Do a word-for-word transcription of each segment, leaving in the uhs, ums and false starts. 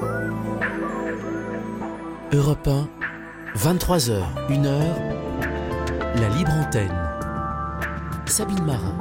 Europe un, vingt-trois heures, une heure, la libre antenne. Sabine Marin.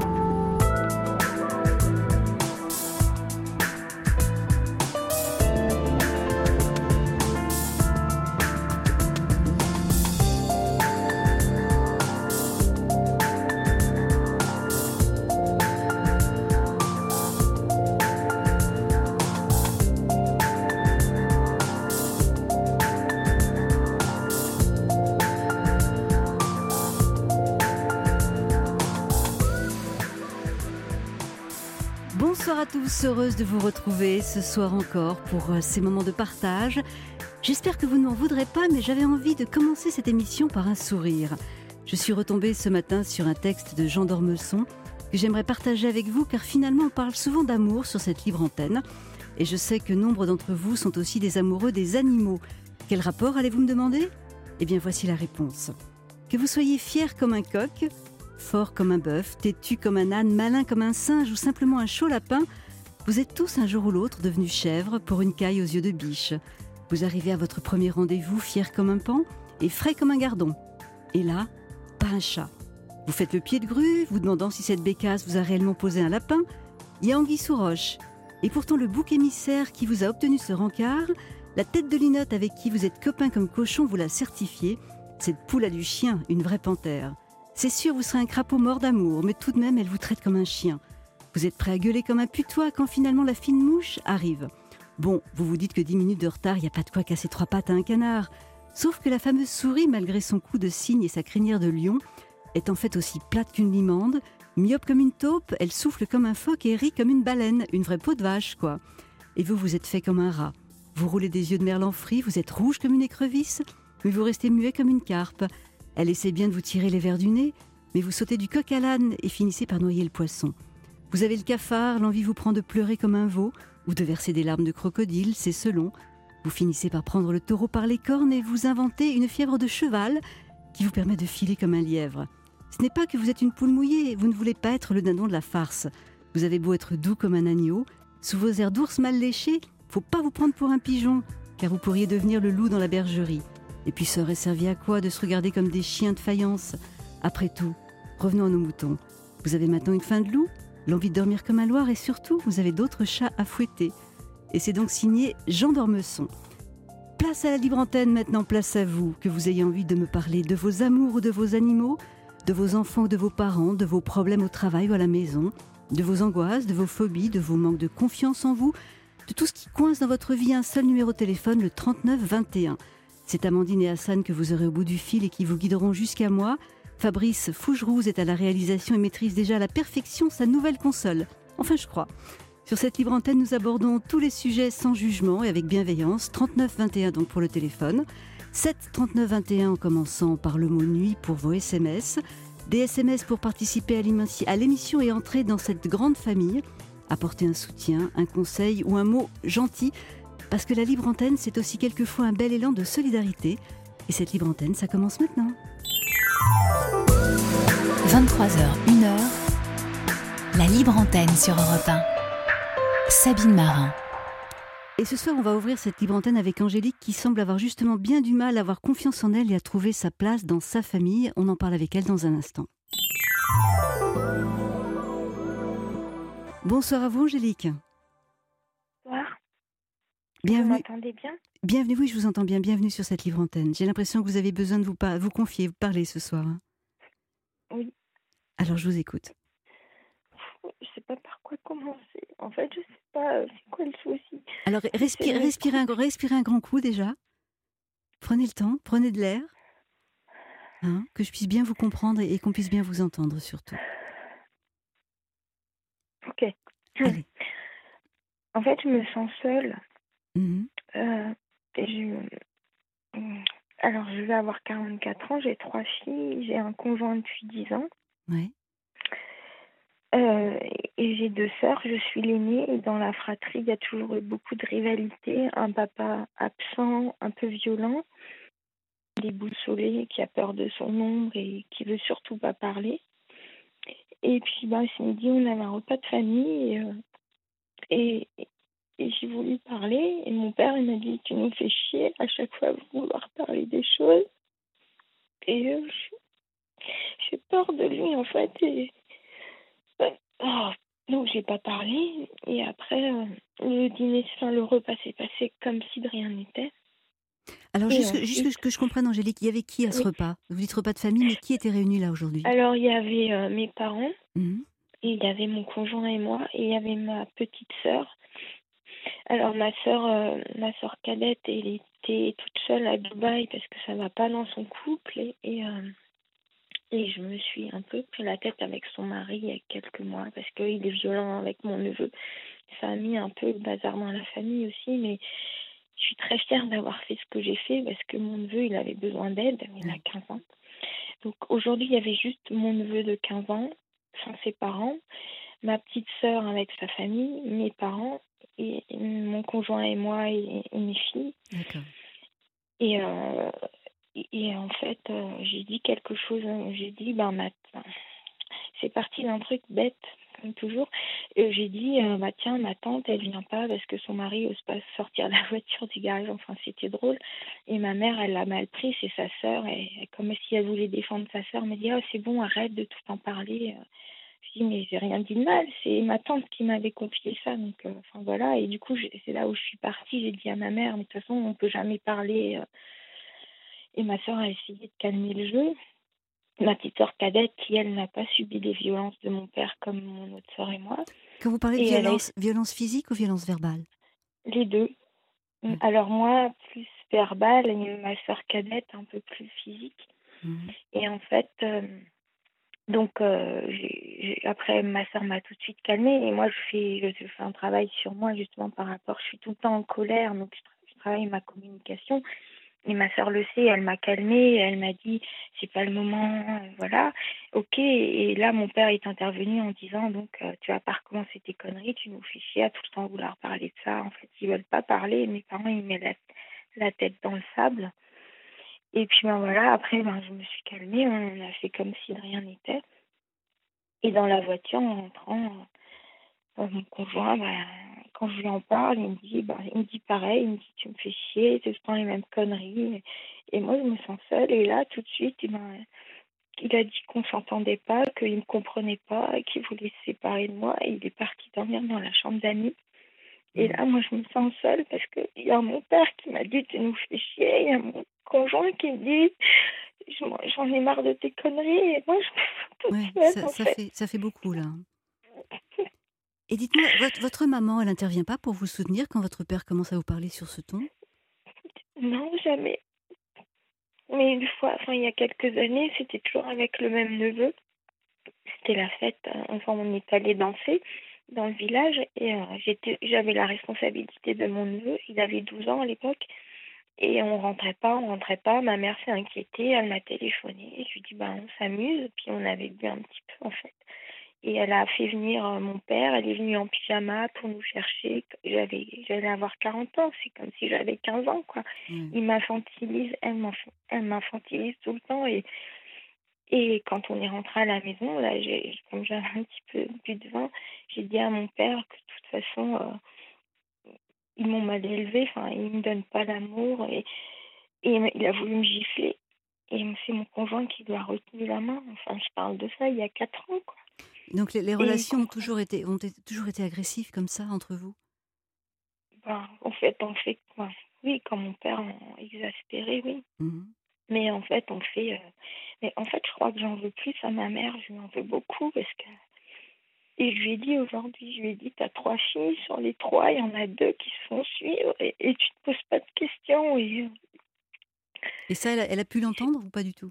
Bonsoir à tous, heureuse de vous retrouver ce soir encore pour ces moments de partage. J'espère que vous ne m'en voudrez pas, mais j'avais envie de commencer cette émission par un sourire. Je suis retombée ce matin sur un texte de Jean d'Ormesson que j'aimerais partager avec vous, car finalement on parle souvent d'amour sur cette libre antenne. Et je sais que nombre d'entre vous sont aussi des amoureux des animaux. Quel rapport, allez-vous me demander ? Eh bien voici la réponse. Que vous soyez fier comme un coq, fort comme un bœuf, têtu comme un âne, malin comme un singe ou simplement un chaud lapin, vous êtes tous un jour ou l'autre devenus chèvres pour une caille aux yeux de biche. Vous arrivez à votre premier rendez-vous fier comme un paon et frais comme un gardon. Et là, pas un chat. Vous faites le pied de grue, vous demandant si cette bécasse vous a réellement posé un lapin. Il y a anguille sous roche. Et pourtant le bouc émissaire qui vous a obtenu ce rencard, la tête de linotte avec qui vous êtes copain comme cochon vous l'a certifié, cette poule a du chien, une vraie panthère. C'est sûr, vous serez un crapaud mort d'amour, mais tout de même, elle vous traite comme un chien. Vous êtes prêt à gueuler comme un putois quand finalement la fine mouche arrive. Bon, vous vous dites que dix minutes de retard, il n'y a pas de quoi casser trois pattes à un canard. Sauf que la fameuse souris, malgré son cou de cygne et sa crinière de lion, est en fait aussi plate qu'une limande, myope comme une taupe, elle souffle comme un phoque et rit comme une baleine, une vraie peau de vache, quoi. Et vous, vous êtes fait comme un rat. Vous roulez des yeux de merlan frit, vous êtes rouge comme une écrevisse, mais vous restez muet comme une carpe. Elle essaie bien de vous tirer les vers du nez, mais vous sautez du coq à l'âne et finissez par noyer le poisson. Vous avez le cafard, l'envie vous prend de pleurer comme un veau ou de verser des larmes de crocodile, c'est selon. Vous finissez par prendre le taureau par les cornes et vous inventez une fièvre de cheval qui vous permet de filer comme un lièvre. Ce n'est pas que vous êtes une poule mouillée, vous ne voulez pas être le dindon de la farce. Vous avez beau être doux comme un agneau, sous vos airs d'ours mal léchés, faut pas vous prendre pour un pigeon, car vous pourriez devenir le loup dans la bergerie. Et puis ça aurait servi à quoi de se regarder comme des chiens de faïence ? Après tout, revenons à nos moutons. Vous avez maintenant une faim de loup, l'envie de dormir comme un loir et surtout, vous avez d'autres chats à fouetter. Et c'est donc signé Jean d'Ormesson. Place à la libre antenne maintenant, place à vous, que vous ayez envie de me parler de vos amours ou de vos animaux, de vos enfants ou de vos parents, de vos problèmes au travail ou à la maison, de vos angoisses, de vos phobies, de vos manques de confiance en vous, de tout ce qui coince dans votre vie. Un seul numéro de téléphone, le trente-neuf vingt et un. C'est Amandine et Hassan que vous aurez au bout du fil et qui vous guideront jusqu'à moi. Fabrice Fougerouz est à la réalisation et maîtrise déjà à la perfection sa nouvelle console. Enfin, je crois. Sur cette libre antenne, nous abordons tous les sujets sans jugement et avec bienveillance. trente-neuf vingt et un donc pour le téléphone. sept trente-neuf vingt et un en commençant par le mot nuit pour vos S M S. Des S M S pour participer à l'émission et entrer dans cette grande famille. Apporter un soutien, un conseil ou un mot gentil. Parce que la libre antenne, c'est aussi quelquefois un bel élan de solidarité. Et cette libre antenne, ça commence maintenant. vingt-trois heures, une heure, la libre antenne sur Europe un. Sabine Marin. Et ce soir, on va ouvrir cette libre antenne avec Angélique qui semble avoir justement bien du mal à avoir confiance en elle et à trouver sa place dans sa famille. On en parle avec elle dans un instant. Bonsoir à vous, Angélique. Bonsoir. Bienvenue. Vous m'entendez bien ? Bienvenue, oui, je vous entends bien. Bienvenue sur cette libre antenne. J'ai l'impression que vous avez besoin de vous, par- vous confier, vous parler ce soir. Oui. Alors, je vous écoute. Je sais pas par quoi commencer. En fait, je sais pas euh, c'est quoi le souci. Alors, respire, C'est respirez, un, respirez un grand coup déjà. Prenez le temps, prenez de l'air. Hein, que je puisse bien vous comprendre et, et qu'on puisse bien vous entendre surtout. Ok. Allez. En fait, je me sens seule. Mhm. Euh, et je... Alors, je vais avoir quarante-quatre ans, j'ai trois filles, j'ai un conjoint depuis dix ans. Ouais. Euh, et j'ai deux sœurs, je suis l'aînée. Et dans la fratrie, il y a toujours eu beaucoup de rivalité. Un papa absent, un peu violent, déboussolé, qui a peur de son ombre et qui veut surtout pas parler. Et puis, bah, ce midi, on avait un repas de famille. Et, euh, et, et j'ai voulu parler. Et mon père, il m'a dit, tu nous fais chier à chaque fois vouloir parler des choses. Et euh, j'ai peur de lui, en fait. Et euh, oh, donc, j'ai pas parlé. Et après, euh, le dîner, enfin, le repas s'est passé comme si de rien n'était. Alors, Et juste, juste ensuite, que je comprenne, Angélique, il y avait qui à ce oui. repas? Vous dites repas de famille, mais qui était réuni là aujourd'hui? Alors, il y avait euh, mes parents, Mhm. et il y avait mon conjoint et moi, et il y avait ma petite sœur. Alors, ma sœur, euh, ma sœur cadette, elle était toute seule à Dubaï parce que ça va pas dans son couple. Et, et, euh, et je me suis un peu pris la tête avec son mari il y a quelques mois parce qu'il est violent avec mon neveu. Ça a mis un peu le bazar dans la famille aussi, mais je suis très fière d'avoir fait ce que j'ai fait parce que mon neveu, il avait besoin d'aide, il a Oui. quinze ans. Donc aujourd'hui, il y avait juste mon neveu de quinze ans, sans ses parents, ma petite sœur avec sa famille, mes parents, et et mon conjoint et moi et, et mes filles. D'accord. Et, euh, et, et en fait, euh, j'ai dit quelque chose, hein. J'ai dit, ben, ma, c'est parti d'un truc bête, comme toujours. Et j'ai dit, euh, bah tiens, ma tante, elle vient pas parce que son mari n'ose pas sortir la voiture du garage. Enfin, c'était drôle. Et ma mère, elle l'a mal pris, c'est sa sœur. Et, et comme si elle voulait défendre sa sœur, elle m'a dit, oh, c'est bon, arrête de tout en parler. Je dis, mais j'ai rien dit de mal. C'est ma tante qui m'avait confié ça. Donc, euh, enfin, voilà. Et du coup, j'ai- c'est là où je suis partie. J'ai dit à ma mère, mais de toute façon, on peut jamais parler. euh. Et ma sœur a essayé de calmer le jeu. Ma petite sœur cadette, qui elle n'a pas subi les violences de mon père comme mon autre sœur et moi. Quand vous parlez de Et elle a violence, violence physique ou violence verbale? les deux. Oui. Alors moi, plus verbale, et ma sœur cadette, un peu plus physique. Mhm. Et en fait, euh, donc euh, j'ai, j'ai- après ma sœur m'a tout de suite calmée. Et moi, je fais, je fais un travail sur moi justement par rapport. Je suis tout le temps en colère, donc je, tra- je travaille ma communication. Et ma sœur le sait, elle m'a calmée, elle m'a dit c'est pas le moment, euh, voilà, ok. Et là, mon père est intervenu en disant donc euh, tu vas pas recommencer tes conneries, tu nous fais chier à tout le temps vouloir parler de ça. En fait, ils veulent pas parler. Mes parents, ils mettent la, la tête dans le sable. Et puis ben voilà, après ben je me suis calmée, on a fait comme si de rien n'était. Et dans la voiture, en rentrant, euh, mon conjoint, ben, quand je lui en parle, il me dit, ben, il me dit pareil, il me dit tu me fais chier, c'est tout le temps les mêmes conneries. Et moi, je me sens seule. Et là, tout de suite, eh ben, il a dit qu'on s'entendait pas, qu'il ne me comprenait pas, qu'il voulait se séparer de moi. Et il est parti dormir dans la chambre d'amis. Et Mhm. là, moi, je me sens seule parce qu'il y a mon père qui m'a dit tu nous fais chier. Il y a mon conjoint qui me dit Je- j'en ai marre de tes conneries. Et moi, je me sens toute Ouais, seule, ça, en ça fait. fait, ça fait beaucoup là. Et dites-moi, votre, votre maman, elle n'intervient pas pour vous soutenir quand votre père commence à vous parler sur ce ton? Non, jamais. Mais une fois, enfin, il y a quelques années, c'était toujours avec le même neveu. C'était la fête. euh, Enfin, on est allé danser dans le village et euh, j'étais, j'avais la responsabilité de mon neveu. Il avait douze ans à l'époque et on rentrait pas, on rentrait pas. Ma mère s'est inquiétée, elle m'a téléphoné. Je lui ai dit, bah, on s'amuse. Puis on avait bu un petit peu en fait. Et elle a fait venir euh, mon père. Elle est venue en pyjama pour nous chercher. J'avais, j'allais avoir quarante ans. C'est comme si j'avais quinze ans, quoi. Ouais. Il m'infantilise, elle, m'enf- elle m'infantilise tout le temps. Et, et quand on est rentré à la maison, là, j'ai, comme j'avais un petit peu bu de vin, j'ai dit à mon père que de toute façon, euh, ils m'ont mal élevé. Enfin, ils me donnent pas l'amour. Et, et il a voulu me gifler. Et c'est mon conjoint qui lui a retenu la main. Enfin, je parle de ça il y a quatre ans, quoi. Donc les, les Et il relations ont comprend. toujours été, ont été- toujours été agressives comme ça entre vous? Ben, en fait, on fait quoi? Oui, quand mon père en exaspéré, oui. Mhm. Mais en fait, on fait. euh, Mais en fait, je crois que j'en veux plus à ma mère. Je lui en veux beaucoup parce que. Et je lui ai dit aujourd'hui, je lui ai dit, t'as trois filles, sur les trois, il y en a deux qui se font suivre et, et tu te poses pas de questions. Et euh, Et ça, elle, a elle a pu c'est- l'entendre ou pas du tout?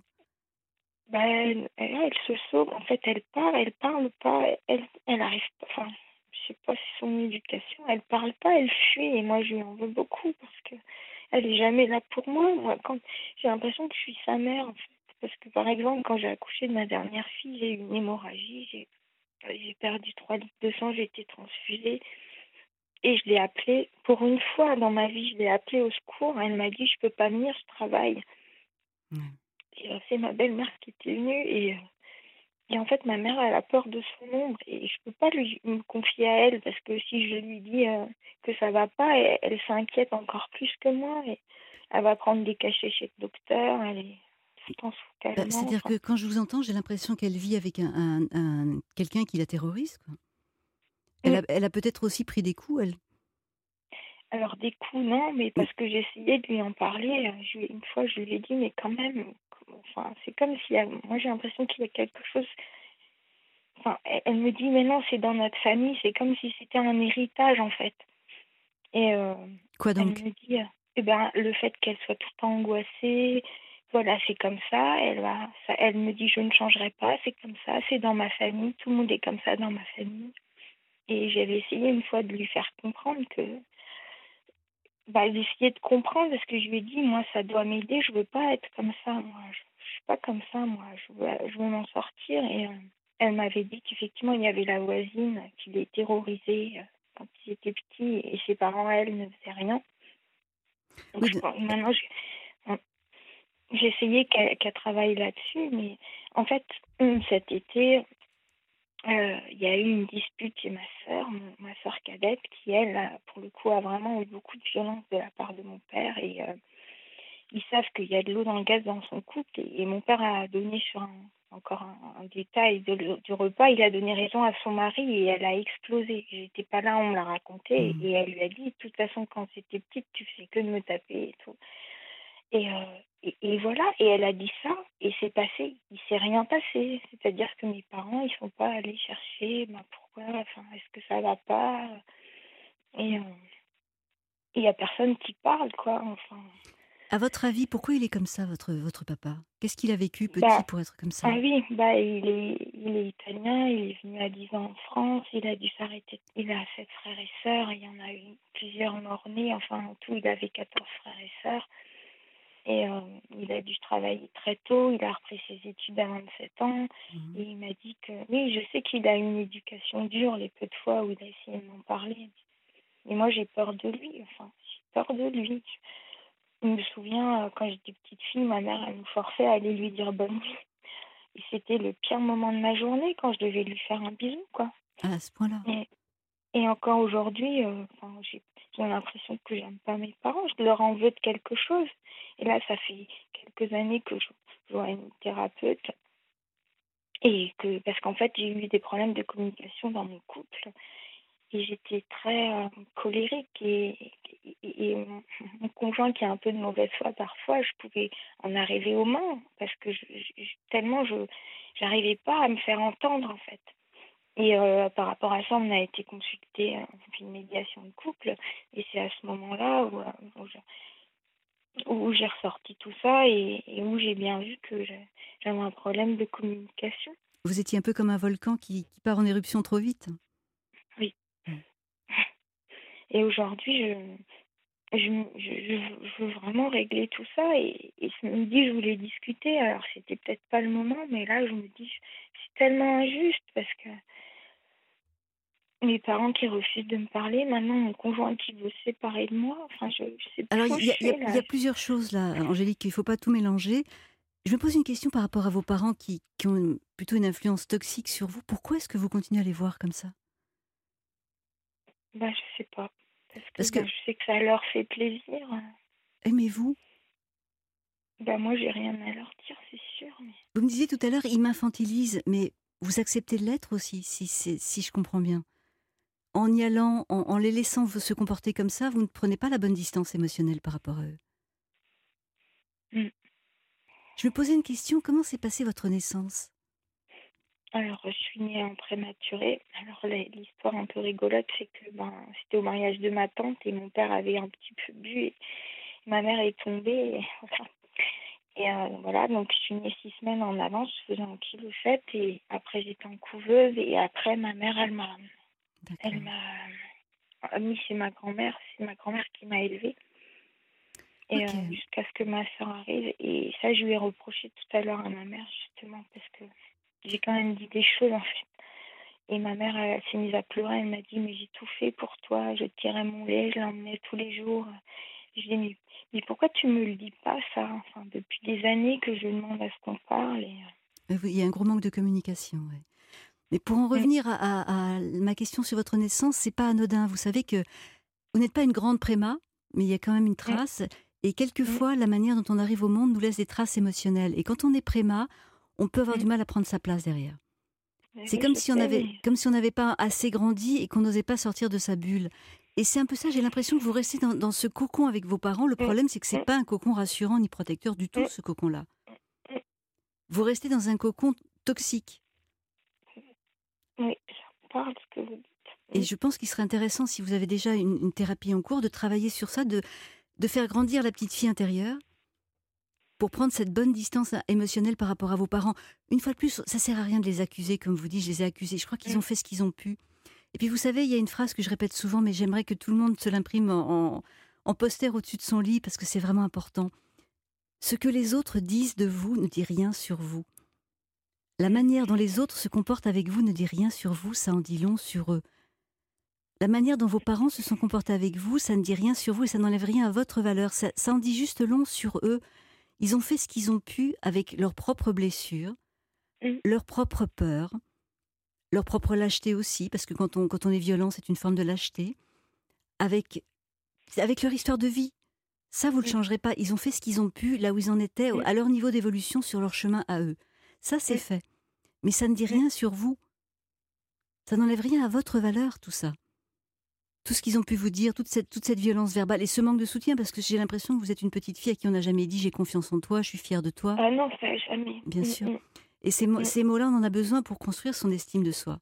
ben, elle, elle se sauve. En fait, elle parle, elle parle pas. Elle, elle arrive pas. Enfin, je sais pas si c'est son éducation. Elle parle pas, elle fuit. Et moi, je lui en veux beaucoup parce que elle est jamais là pour moi. Moi, quand j'ai l'impression que je suis sa mère, en fait. Parce que par exemple, quand j'ai accouché de ma dernière fille, j'ai eu une hémorragie, j'ai j'ai perdu trois litres de sang, j'ai été transfusée. Et je l'ai appelée, pour une fois dans ma vie, je l'ai appelée au secours. Elle m'a dit, je peux pas venir, je travaille. Ouais. Et euh, c'est ma belle-mère qui était venue et, euh, Et en fait, ma mère, elle a peur de son ombre et je peux pas lui me confier à elle parce que si je lui dis euh, que ça va pas, elle, elle s'inquiète encore plus que moi et elle va prendre des cachets chez le docteur, elle est tout le temps sous Bah, calmant. c'est-à-dire Enfin, que quand je vous entends, j'ai l'impression qu'elle vit avec un un un quelqu'un qui la terrorise, quoi. Elle mm. a elle a peut-être aussi pris des coups, elle? Alors des coups, non, mais Mmh. parce que j'ai essayé de lui en parler. euh, Je, lui- une fois, je lui ai dit, mais quand même, enfin, c'est comme si, moi j'ai l'impression qu'il y a quelque chose. Enfin, elle, elle me dit, mais non, c'est dans notre famille, c'est comme si c'était un héritage en fait. Et euh, Quoi elle donc? me dit, euh, eh ben, le fait qu'elle soit tout le temps angoissée, voilà, c'est comme ça. Elle va, ça, elle me dit, je ne changerai pas, c'est comme ça, c'est dans ma famille, tout le monde est comme ça dans ma famille. Et j'avais essayé une fois de lui faire comprendre que, bah, d'essayer de comprendre parce que je lui ai dit, moi, ça doit m'aider, je veux pas être comme ça, moi, je, je suis pas comme ça, moi, je veux, je veux m'en sortir. Et euh, elle m'avait dit qu'effectivement, il y avait la voisine qui les terrorisait euh, quand ils étaient petits et ses parents, elle, ne faisaient rien. Donc Oui, je de pense- maintenant, j'ai j'ai essayé qu'elle qu'elle travaille là-dessus, mais en fait, hum, cet été, euh, il y a eu une dispute chez ma sœur, mon- ma sœur cadette, qui, elle, a, pour le coup, a vraiment eu beaucoup de violence de la part de mon père. Et euh, ils savent qu'il y a de l'eau dans le gaz dans son couple. Et, et mon père a donné sur un, encore un, un détail de, le- du repas, il a donné raison à son mari et elle a explosé. J'étais pas là, on me l'a raconté. mmh. Et elle lui a dit, de toute façon, quand c'était petite, tu fais que de me taper et tout. Et, euh, et, et voilà, et elle a dit ça, et c'est passé, il s'est rien passé. C'est-à-dire que mes parents, ils sont pas allés chercher, ben pourquoi, enfin, est-ce que ça va pas? Et euh, il y a personne qui parle, quoi, enfin. À votre avis, pourquoi il est comme ça, votre votre papa? Qu'est-ce qu'il a vécu petit Bah, pour être comme ça? ah oui, bah, il est, il est italien, il est venu à dix ans en France, il a dû s'arrêter, il a sept frères et sœurs, il y en a eu plusieurs morts-nés, enfin, en tout, il avait quatorze frères et sœurs. Et euh, il a dû travailler très tôt, il a repris ses études à vingt-sept ans. Mmh. Et il m'a dit que, oui, je sais qu'il a une éducation dure les peu de fois où il a essayé de m'en parler. Mais moi, j'ai peur de lui, enfin, j'ai peur de lui. Je me souviens, euh, quand j'étais petite fille, ma mère, elle nous forçait à aller lui dire bonne nuit. Et c'était le pire moment de ma journée quand je devais lui faire un bisou, quoi. Ah, à ce point-là? Et, et encore aujourd'hui, euh, enfin, j'ai j'ai l'impression que j'aime pas mes parents, je leur en veux de quelque chose. Et là, ça fait quelques années que je, je vois une thérapeute et que parce qu'en fait, j'ai eu des problèmes de communication dans mon couple et j'étais très euh, colérique et, et, et mon, mon conjoint qui a un peu de mauvaise foi parfois, je pouvais en arriver aux mains parce que je, je, tellement je j'arrivais pas à me faire entendre en fait. Et euh, par rapport à ça, on a été consulté, euh, on fait une médiation de couple. Et c'est à ce moment-là où, euh, où je- où j'ai ressorti tout ça et, et où j'ai bien vu que je- j'avais un problème de communication. Vous étiez un peu comme un volcan qui qui part en éruption trop vite? Oui. Mmh. Et aujourd'hui, je, je, je, je veux vraiment régler tout ça. Et, et ce midi, je voulais discuter. Alors, c'était peut-être pas le moment, mais là, je me dis, c'est tellement injuste parce que mes parents qui refusent de me parler, maintenant mon conjoint qui veut se séparer de moi, enfin je, je sais Alors plus où il y je a il y a suis il y là. a plusieurs choses là, Angélique, il ne faut pas tout mélanger. Je me pose une question par rapport à vos parents qui qui ont une plutôt une influence toxique sur vous. Pourquoi est-ce que vous continuez à les voir comme ça? Bah je sais pas. Parce que Parce que bah, je sais que ça leur fait plaisir. aimez-vous? Bah moi j'ai rien à leur dire, c'est sûr. Mais... Vous me disiez tout à l'heure: «Ils m'infantilisent», mais vous acceptez de l'être aussi, si c'est si je comprends bien? En y allant, en en les laissant v se comporter comme ça, vous ne prenez pas la bonne distance émotionnelle par rapport à eux? Mm. Je me posais une question: comment s'est passée votre naissance? Alors je suis née en prématuré. Alors la- l'histoire un peu rigolote, c'est que ben c'était au mariage de ma tante et mon père avait un petit peu bu et ma mère est tombée. Et, voilà. Et euh, voilà, donc je suis née six semaines en avance, je faisais un kilo sept et après j'étais en couveuse et après ma mère elle m'a elle D'accord. m'a mis chez ma grand-mère, c'est ma grand-mère qui m'a élevée. Et euh, OK. jusqu'à ce que ma soeur arrive. Et ça, je lui ai reproché tout à l'heure à ma mère, justement, parce que j'ai quand même dit des choses, en fait. Et ma mère, elle, s'est mise à pleurer. Elle m'a dit, mais j'ai tout fait pour toi. Je tirais mon lait, je l'emmenais tous les jours. Je lui ai dit, mais, mais pourquoi tu me le dis pas, ça? Enfin, depuis des années que je demande à ce qu'on parle. Et, Mais vous- Il y a un gros manque de communication. Ouais. Mais pour en revenir à, à- à ma question sur votre naissance, c'est pas anodin. Vous savez que vous n'êtes pas une grande préma, mais il y a quand même une trace. Et quelquefois, la manière dont on arrive au monde nous laisse des traces émotionnelles. Et quand on est préma, on peut avoir du mal à prendre sa place derrière. C'est comme si on avait, comme si on n'avait pas assez grandi et qu'on n'osait pas sortir de sa bulle. Et c'est un peu ça, j'ai l'impression que vous restez dans, dans ce cocon avec vos parents. Le problème, c'est que c'est pas un cocon rassurant ni protecteur du tout, ce cocon-là. Vous restez dans un cocon toxique. Oui, ça parle ce que vous dites. Et je pense qu'il serait intéressant, si vous avez déjà une, une thérapie en cours, de travailler sur ça, de, de faire grandir la petite fille intérieure pour prendre cette bonne distance émotionnelle par rapport à vos parents. Une fois de plus, ça sert à rien de les accuser, comme vous dites, je les ai accusés. Je crois qu'ils ont fait ce qu'ils ont pu. Et puis vous savez, il y a une phrase que je répète souvent, mais j'aimerais que tout le monde se l'imprime en, en, en poster au-dessus de son lit, parce que c'est vraiment important. Ce que les autres disent de vous ne dit rien sur vous. La manière dont les autres se comportent avec vous ne dit rien sur vous, ça en dit long sur eux. La manière dont vos parents se sont comportés avec vous, ça ne dit rien sur vous et ça n'enlève rien à votre valeur. Ça, ça en dit juste long sur eux. Ils ont fait ce qu'ils ont pu avec leurs propres blessures, mmh. leurs propres peurs, leur propre lâcheté aussi, parce que quand on, quand on est violent, c'est une forme de lâcheté, avec, avec leur histoire de vie. Ça, vous ne le changerez pas. Ils ont fait ce qu'ils ont pu, là où ils en étaient, à leur niveau d'évolution, sur leur chemin à eux. Ça, c'est fait. Mais ça ne dit rien sur vous. Ça n'enlève rien à votre valeur, tout ça. Tout ce qu'ils ont pu vous dire, toute cette, toute cette violence verbale et ce manque de soutien, parce que j'ai l'impression que vous êtes une petite fille à qui on n'a jamais dit « j'ai confiance en toi, je suis fière de toi ». Ah non, ça jamais. Bien sûr. Et ces, mots, ces mots-là, on en a besoin pour construire son estime de soi.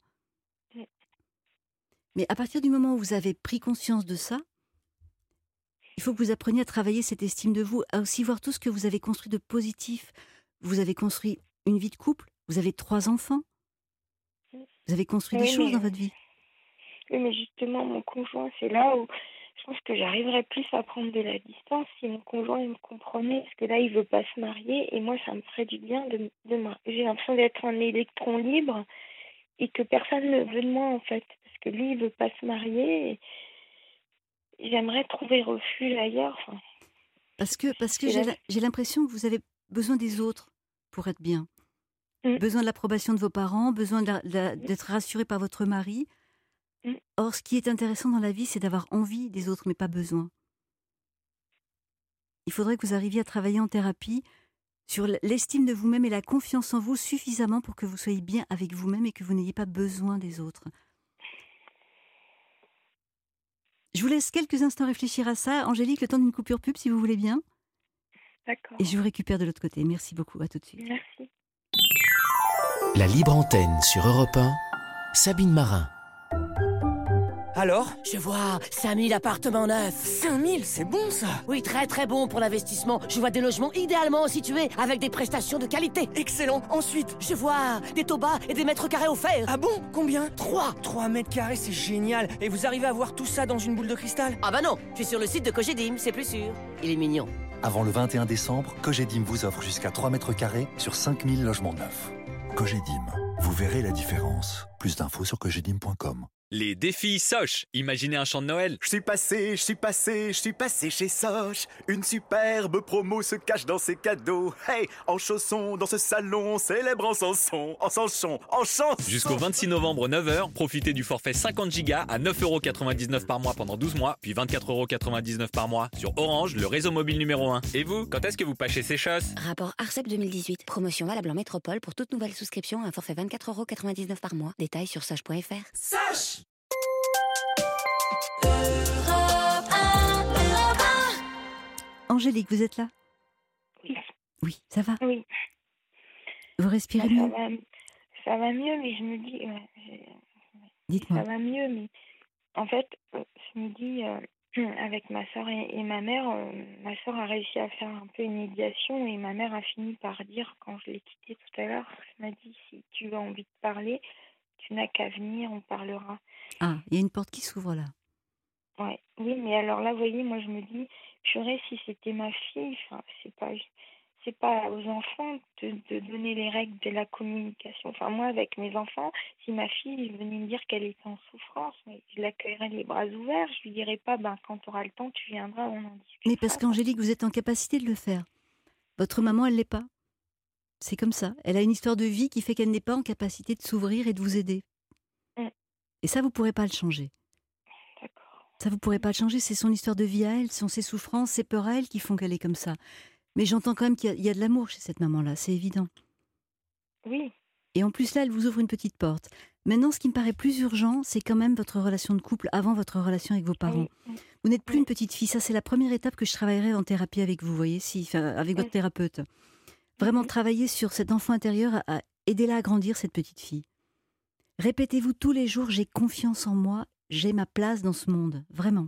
Mais à partir du moment où vous avez pris conscience de ça, il faut que vous appreniez à travailler cette estime de vous, à aussi voir tout ce que vous avez construit de positif. Vous avez construit une vie de couple, vous avez trois enfants, vous avez construit oui, des choses mais... dans votre vie. Oui, mais justement, mon conjoint, c'est là où je pense que j'arriverais plus à prendre de la distance si mon conjoint il me comprenait, parce que là, il veut pas se marier, et moi, ça me ferait du bien de, de moi. J'ai l'impression d'être un électron libre et que personne ne veut de moi, en fait, parce que lui, il veut pas se marier, et j'aimerais trouver refuge ailleurs. Enfin, parce que, parce que j'ai, la, j'ai l'impression que vous avez besoin des autres pour être bien. Mmh. Besoin de l'approbation de vos parents, besoin de la, de la, d'être rassuré par votre mari. Or, ce qui est intéressant dans la vie, c'est d'avoir envie des autres, mais pas besoin. Il faudrait que vous arriviez à travailler en thérapie sur l'estime de vous-même et la confiance en vous suffisamment pour que vous soyez bien avec vous-même et que vous n'ayez pas besoin des autres. Je vous laisse quelques instants réfléchir à ça. Angélique, le temps d'une coupure pub, si vous voulez bien. D'accord. Et je vous récupère de l'autre côté. Merci beaucoup, à tout de suite. Merci. La libre antenne sur Europe un, Sabine Marin. Alors ? Je vois cinq mille appartements neufs. cinq mille, c'est bon ça ? Oui, très très bon pour l'investissement. Je vois des logements idéalement situés avec des prestations de qualité. Excellent. Ensuite ? Je vois des taux bas et des mètres carrés offerts. Ah bon ? Combien ? Trois. Trois mètres carrés, c'est génial. Et vous arrivez à voir tout ça dans une boule de cristal ? Ah bah non, je suis sur le site de Cogedim, c'est plus sûr. Il est mignon. Avant le vingt et un décembre, Cogedim vous offre jusqu'à trois mètres carrés sur cinq mille logements neufs. Cogedim, vous verrez la différence. Plus d'infos sur cogedim point com. Les défis Soch. Imaginez un chant de Noël. Je suis passé, je suis passé, je suis passé chez Soch. Une superbe promo se cache dans ses cadeaux. Hey, en chaussons, dans ce salon, célèbre en chanson, en chanson, en chanson. Jusqu'au vingt-six novembre, neuf heures, profitez du forfait cinquante gigas à neuf euros quatre-vingt-dix-neuf par mois pendant douze mois, puis vingt-quatre euros quatre-vingt-dix-neuf par mois sur Orange, le réseau mobile numéro un. Et vous, quand est-ce que vous pâchez ces choses ? Rapport Arcep deux mille dix-huit. Promotion valable en métropole pour toute nouvelle souscription à un forfait vingt-quatre euros quatre-vingt-dix-neuf par mois. Détails sur soch point f r. Soch. Angélique, vous êtes là ? Oui. Oui, ça va ? Oui. Vous respirez ça mieux ? va, ça va mieux, mais je me dis... Ouais, Dites-moi. Ça va mieux, mais en fait, je me dis, euh, avec ma soeur et, et ma mère, euh, ma soeur a réussi à faire un peu une médiation et ma mère a fini par dire, quand je l'ai quittée tout à l'heure, elle m'a dit, si tu as envie de parler, tu n'as qu'à venir, on parlera. Ah, il y a une porte qui s'ouvre là. Ouais, oui, mais alors là, vous voyez, moi je me dis, purée, si c'était ma fille, enfin, c'est pas, c'est pas aux enfants de, de donner les règles de la communication. Enfin, moi, avec mes enfants, si ma fille venait me dire qu'elle était en souffrance, mais je l'accueillerais les bras ouverts, je lui dirais pas, ben, quand tu auras le temps, tu viendras, on en discutera. Mais parce qu'Angélique, vous êtes en capacité de le faire. Votre maman, elle l'est pas. C'est comme ça. Elle a une histoire de vie qui fait qu'elle n'est pas en capacité de s'ouvrir et de vous aider. Mm. Et ça, vous ne pourrez pas le changer. D'accord. Ça, vous ne pourrez pas le changer. C'est son histoire de vie à elle, ce sont ses souffrances, ses peurs à elle qui font qu'elle est comme ça. Mais j'entends quand même qu'il y a, il y a de l'amour chez cette maman-là, c'est évident. Oui. Et en plus, là, elle vous ouvre une petite porte. Maintenant, ce qui me paraît plus urgent, c'est quand même votre relation de couple avant votre relation avec vos parents. Oui. Vous n'êtes plus Oui. une petite fille. Ça, c'est la première étape que je travaillerai en thérapie avec vous, voyez, si, enfin, avec votre Oui. thérapeute. Vraiment Mhm. travailler sur cet enfant intérieur, à, à aider-la à grandir, cette petite fille. Répétez-vous tous les jours, j'ai confiance en moi, j'ai ma place dans ce monde. Vraiment.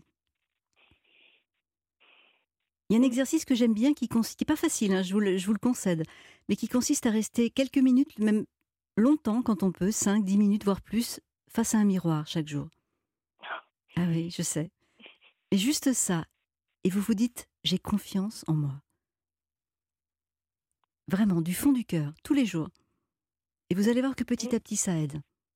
Il y a un exercice que j'aime bien qui consiste, qui n'est pas facile, hein, je, vous le, je vous le concède, mais qui consiste à rester quelques minutes, même longtemps quand on peut, cinq, dix minutes, voire plus, face à un miroir chaque jour. Ah oui, je sais. Et juste ça. Et vous vous dites, j'ai confiance en moi. Vraiment, du fond du cœur, tous les jours. Et vous allez voir que petit à petit, ça aide.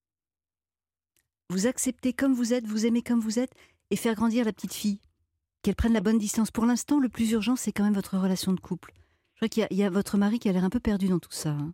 Vous acceptez comme vous êtes, vous aimez comme vous êtes, et faire grandir la petite fille. Qu'elle prenne la bonne distance. Pour l'instant, le plus urgent, c'est quand même votre relation de couple. Je crois qu'il y a, il y a votre mari qui a l'air un peu perdu dans tout ça. Hein.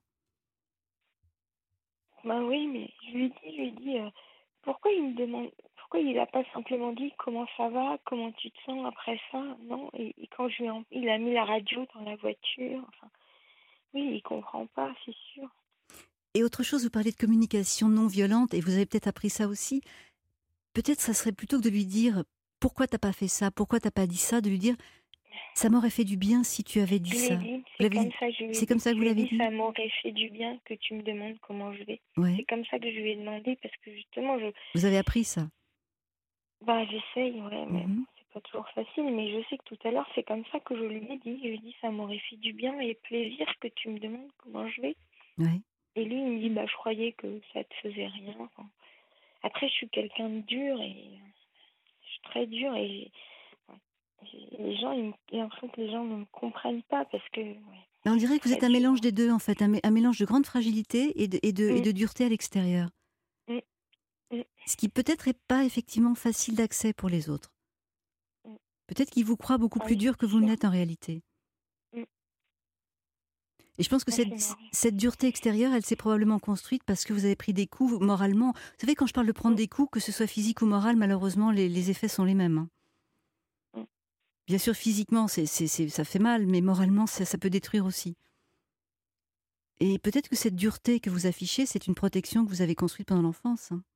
Bah oui, mais je lui dis, je lui dis, euh, pourquoi il me demande, pourquoi il a pas simplement dit comment ça va, comment tu te sens après ça, non? Et, et quand je lui en, il a mis la radio dans la voiture, enfin, oui, il comprend pas, c'est sûr. Et autre chose, vous parlez de communication non violente, et vous avez peut-être appris ça aussi. Peut-être ça serait plutôt que de lui dire pourquoi t'as pas fait ça, pourquoi t'as pas dit ça, de lui dire ça m'aurait fait du bien si tu avais dit Je ça. l'ai dit, Vous c'est l'avez comme dit ça que je lui ai C'est dit. comme ça que Je vous lui ai l'avez dit, dit ça m'aurait fait du bien que tu me demandes comment je vais. Ouais. C'est comme ça que je lui ai demandé parce que justement, je, Vous avez appris ça. bah, j'essaye, ouais, mais Mhm. c'est pas toujours facile. Mais je sais que tout à l'heure, c'est comme ça que je lui ai dit. Je lui ai dit, ça m'aurait fait du bien et plaisir que tu me demandes comment je vais. Ouais. Et lui, il me dit, bah, je croyais que ça te faisait rien. Enfin, après, je suis quelqu'un de dur et je suis très dur et ouais, j'ai- les gens, ils me- j'ai l'impression que les gens ne me comprennent pas parce que, ouais, Mais on je dirait suis que vous très êtes un dure. mélange des deux, en fait, un, mé- un mélange de grande fragilité et de, et de, et Mm. de dureté à l'extérieur. Mm. Mm. Ce qui peut-être n'est pas effectivement facile d'accès pour les autres. Mm. Peut-être qu'ils vous croient beaucoup Ah plus oui, dur que c'est vous ne sûr. l'êtes en réalité. Mm. Et je pense que Ouais, cette, c'est marrant. cette dureté extérieure, elle s'est probablement construite parce que vous avez pris des coups vous, moralement. Vous savez, quand je parle de prendre Mm. des coups, que ce soit physique ou moral, malheureusement, les, les effets sont les mêmes. hein. Mm. Bien sûr, physiquement, c'est, c'est, c'est- ça fait mal, mais moralement, ça, ça peut détruire aussi. Et peut-être que cette dureté que vous affichez, c'est une protection que vous avez construite pendant l'enfance. hein.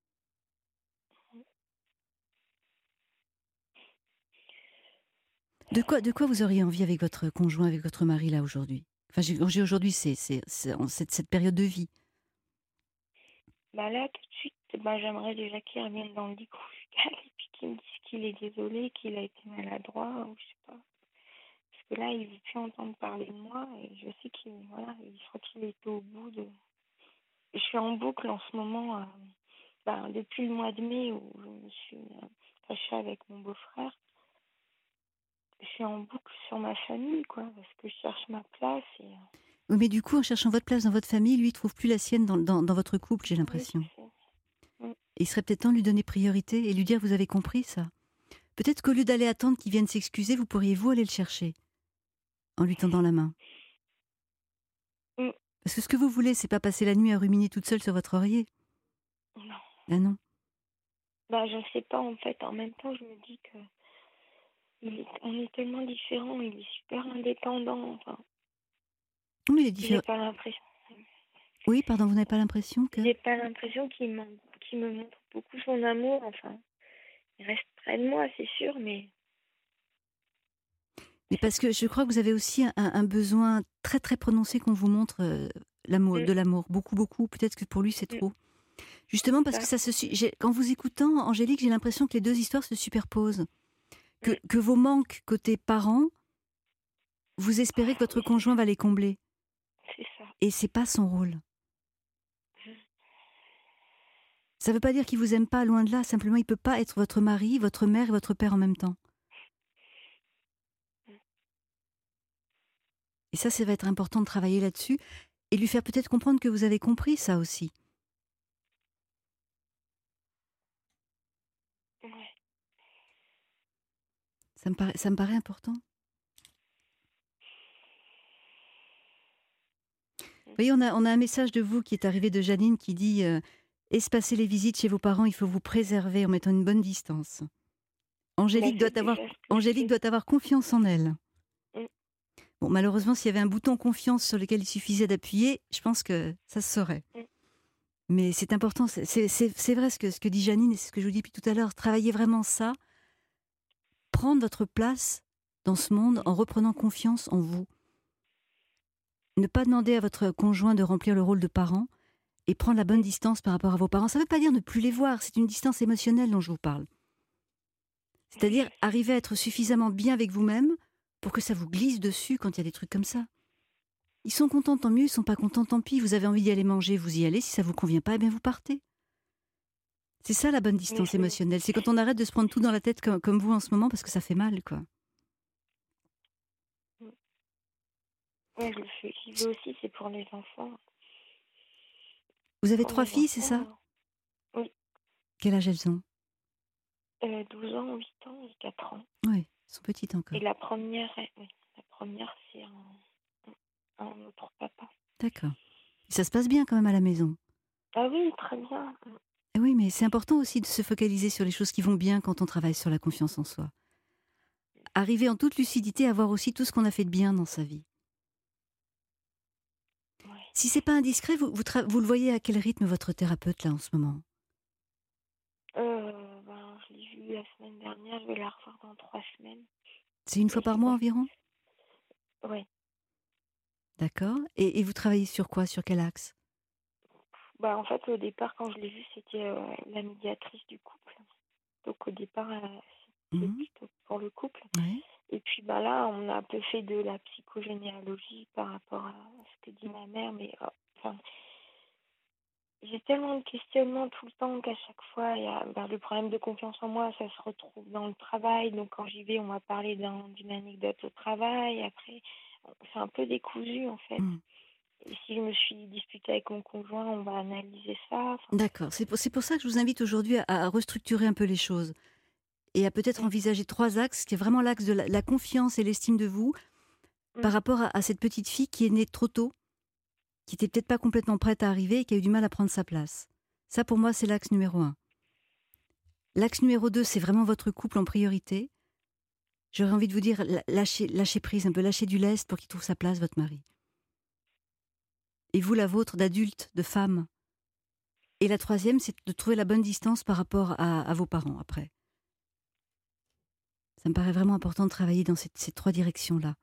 De quoi, de quoi vous auriez envie avec votre conjoint, avec votre mari, là, aujourd'hui? Enfin, j'ai, quand je dis aujourd'hui, c'est, c'est, c'est en cette, cette période de vie. Bah là, tout de suite, bah, j'aimerais déjà qu'il revienne dans le lit conjugal et puis qu'il me dise qu'il est désolé, qu'il a été maladroit, ou je sais pas. Parce que là, il veut plus entendre parler de moi et je sais qu'il, voilà, il faut qu'il était au bout de... Je suis en boucle en ce moment, euh, bah, depuis le mois de mai où je me suis euh, fâchée avec mon beau-frère. Je suis en boucle sur ma famille, quoi, parce que je cherche ma place et... euh, Oui, mais du coup, en cherchant votre place dans votre famille, lui, il trouve plus la sienne dans, dans, dans votre couple, j'ai oui, l'impression. c'est ça. Mm. Et il serait peut-être temps de lui donner priorité et lui dire, vous avez compris ça. Peut-être qu'au lieu d'aller attendre qu'il vienne s'excuser, vous pourriez vous aller le chercher en lui tendant la main. Mm. Parce que ce que vous voulez, c'est pas passer la nuit à ruminer toute seule sur votre oreiller. Non. Ah non. Bah, je sais pas, en fait. En même temps, je me dis que il est, on est tellement différents. Il est super indépendant. Enfin, Oui, il est j'ai différent. pas l'impression. Oui, pardon, vous n'avez pas l'impression que... J'ai pas l'impression qu'il m'en- qu'il me montre beaucoup son amour. Enfin, il reste près de moi, c'est sûr, mais Mais parce que je crois que vous avez aussi un, un besoin très très prononcé qu'on vous montre euh, l'amour, Mm. de l'amour. Beaucoup, beaucoup. Peut-être que pour lui, c'est Mm. trop. Justement parce ça. que ça se... su- j'ai- Quand vous écoutant, Angélique, j'ai l'impression que les deux histoires se superposent. Que, Mm. que vos manques côté parents, vous espérez que votre conjoint va les combler. C'est ça. Et c'est pas son rôle. Ça ne veut pas dire qu'il vous aime pas, loin de là. Simplement, il peut pas être votre mari, votre mère et votre père en même temps. Et ça, ça va être important de travailler là-dessus et lui faire peut-être comprendre que vous avez compris ça aussi. Ouais. Ça me paraît, ça me paraît important. Vous voyez, on a, on a un message de vous qui est arrivé de Janine qui dit euh, « Espacer les visites chez vos parents, il faut vous préserver en mettant une bonne distance. » Angélique, Bah, doit avoir, déjà ce Angélique doit avoir confiance en elle. Mm. Bon, malheureusement, s'il y avait un bouton confiance sur lequel il suffisait d'appuyer, je pense que ça se saurait. Mm. Mais c'est important, c'est, c'est, c'est vrai ce que, ce que dit Janine et c'est ce que je vous dis depuis tout à l'heure. Travaillez vraiment ça, prendre votre place dans ce monde en reprenant confiance en vous. Ne pas demander à votre conjoint de remplir le rôle de parent et prendre la bonne distance par rapport à vos parents. Ça ne veut pas dire ne plus les voir, c'est une distance émotionnelle dont je vous parle. C'est-à-dire arriver à être suffisamment bien avec vous-même pour que ça vous glisse dessus quand il y a des trucs comme ça. Ils sont contents, tant mieux, ils ne sont pas contents, tant pis. Vous avez envie d'y aller manger, vous y allez. Si ça ne vous convient pas, eh bien vous partez. C'est ça la bonne distance Oui, émotionnelle. C'est quand on arrête de se prendre tout dans la tête comme, comme vous en ce moment parce que ça fait mal, quoi. Ouais, je le fais. Je veux aussi, c'est pour les enfants. Vous avez Pour trois les filles, c'est ça? enfants, Oui. Quel âge elles ont? euh, douze ans, huit ans et quatre ans. Oui, elles sont petites encore. Et la première, elle- oui, la première c'est un, un autre papa. D'accord. Ça se passe bien quand même à la maison. Ah oui, très bien. Eh oui, mais c'est important aussi de se focaliser sur les choses qui vont bien quand on travaille sur la confiance en soi. Arriver en toute lucidité à voir aussi tout ce qu'on a fait de bien dans sa vie. Ouais. Si c'est pas indiscret, vous, vous, tra- vous le voyez à quel rythme votre thérapeute là en ce moment? Euh, ben, je l'ai vue la semaine dernière, je vais la revoir dans trois semaines. C'est une fois Et par c'est mois pas- environ? Ouais. D'accord. Et, et vous travaillez sur quoi? Sur quel axe? Bah, en fait, au départ, quand je l'ai vue, c'était euh, la médiatrice du couple. Donc, au départ, euh, c'était Mhm. plutôt pour le couple. Ouais. Et puis, bah, là, on a un peu fait de la psychogénéalogie par rapport à ce que dit ma mère. Mais, euh, enfin, j'ai tellement de questionnements tout le temps qu'à chaque fois, il y a bah, le problème de confiance en moi, ça se retrouve dans le travail. Donc, quand j'y vais, on m'a parlé d'un- d'une anecdote au travail. Après, c'est un peu décousu, en fait. Mhm. Et si je me suis disputée avec mon conjoint, on va analyser ça. Enfin, D'accord. C'est pour, c'est pour ça que je vous invite aujourd'hui à, à restructurer un peu les choses et à peut-être Mm. envisager trois axes, qui est vraiment l'axe de la, la confiance et l'estime de vous Mm. par rapport à, à cette petite fille qui est née trop tôt, qui n'était peut-être pas complètement prête à arriver et qui a eu du mal à prendre sa place. Ça, pour moi, c'est l'axe numéro un. L'axe numéro deux, c'est vraiment votre couple en priorité. J'aurais envie de vous dire, la- lâchez, lâchez prise, un peu lâchez du lest pour qu'il trouve sa place, votre mari. Et vous, la vôtre, d'adulte, de femme. Et la troisième, c'est de trouver la bonne distance par rapport à, à vos parents, après. Ça me paraît vraiment important de travailler dans cette- ces trois directions-là.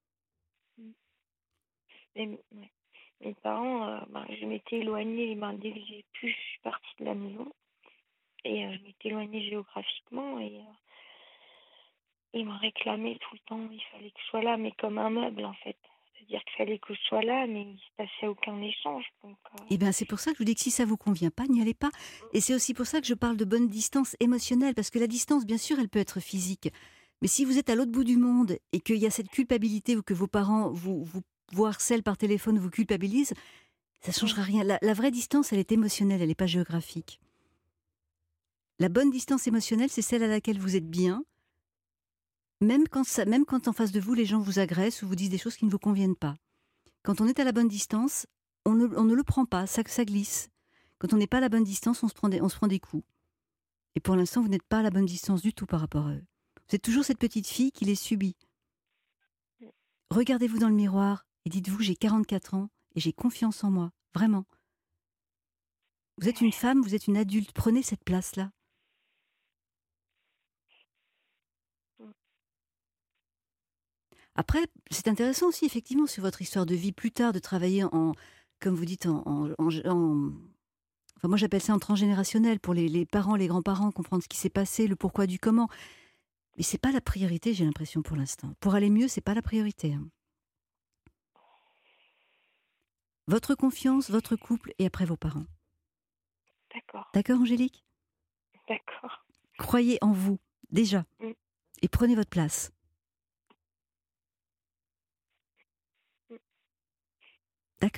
Et, ouais. Mes parents, euh, ben, je m'étais éloignée ben, dès que j'ai pu, je suis partie de la maison. Et euh, je m'étais éloignée géographiquement et euh, ils m'ont réclamé tout le temps, il fallait que je sois là, mais comme un meuble en fait. C'est-à-dire qu'il fallait que je sois là, mais il ne se passait aucun échange. Donc, euh, Et bien, c'est pour ça que je vous dis que si ça vous convient pas, n'y allez pas. Et c'est aussi pour ça que je parle de bonne distance émotionnelle, parce que la distance, bien sûr, elle peut être physique. Mais si vous êtes à l'autre bout du monde et qu'il y a cette culpabilité ou que vos parents vous, vous, vous harcèlent par téléphone, vous culpabilisent, ça ne changera rien. La, la vraie distance, elle est émotionnelle, elle n'est pas géographique. La bonne distance émotionnelle, c'est celle à laquelle vous êtes bien, même quand, ça, même quand en face de vous, les gens vous agressent ou vous disent des choses qui ne vous conviennent pas. Quand on est à la bonne distance, on ne, on ne le prend pas, ça, ça glisse. Quand on n'est pas à la bonne distance, on se, prend des, on se prend des coups. Et pour l'instant, vous n'êtes pas à la bonne distance du tout par rapport à eux. Vous êtes toujours cette petite fille qui les subit. Regardez-vous dans le miroir et dites-vous, j'ai quarante-quatre ans et j'ai confiance en moi, vraiment. Vous êtes une femme, vous êtes une adulte, prenez cette place-là. Après, c'est intéressant aussi, effectivement, sur votre histoire de vie plus tard, de travailler en, comme vous dites, en... en, en, en enfin, moi, j'appelle ça en transgénérationnel, pour les, les parents, les grands-parents, comprendre ce qui s'est passé, le pourquoi du comment. Mais c'est pas la priorité, j'ai l'impression, pour l'instant. Pour aller mieux, c'est pas la priorité. Hein. Votre confiance, votre couple, et après vos parents. D'accord. D'accord, Angélique ? D'accord. Croyez en vous, déjà. Mm. Et prenez votre place. Mm. D'accord ?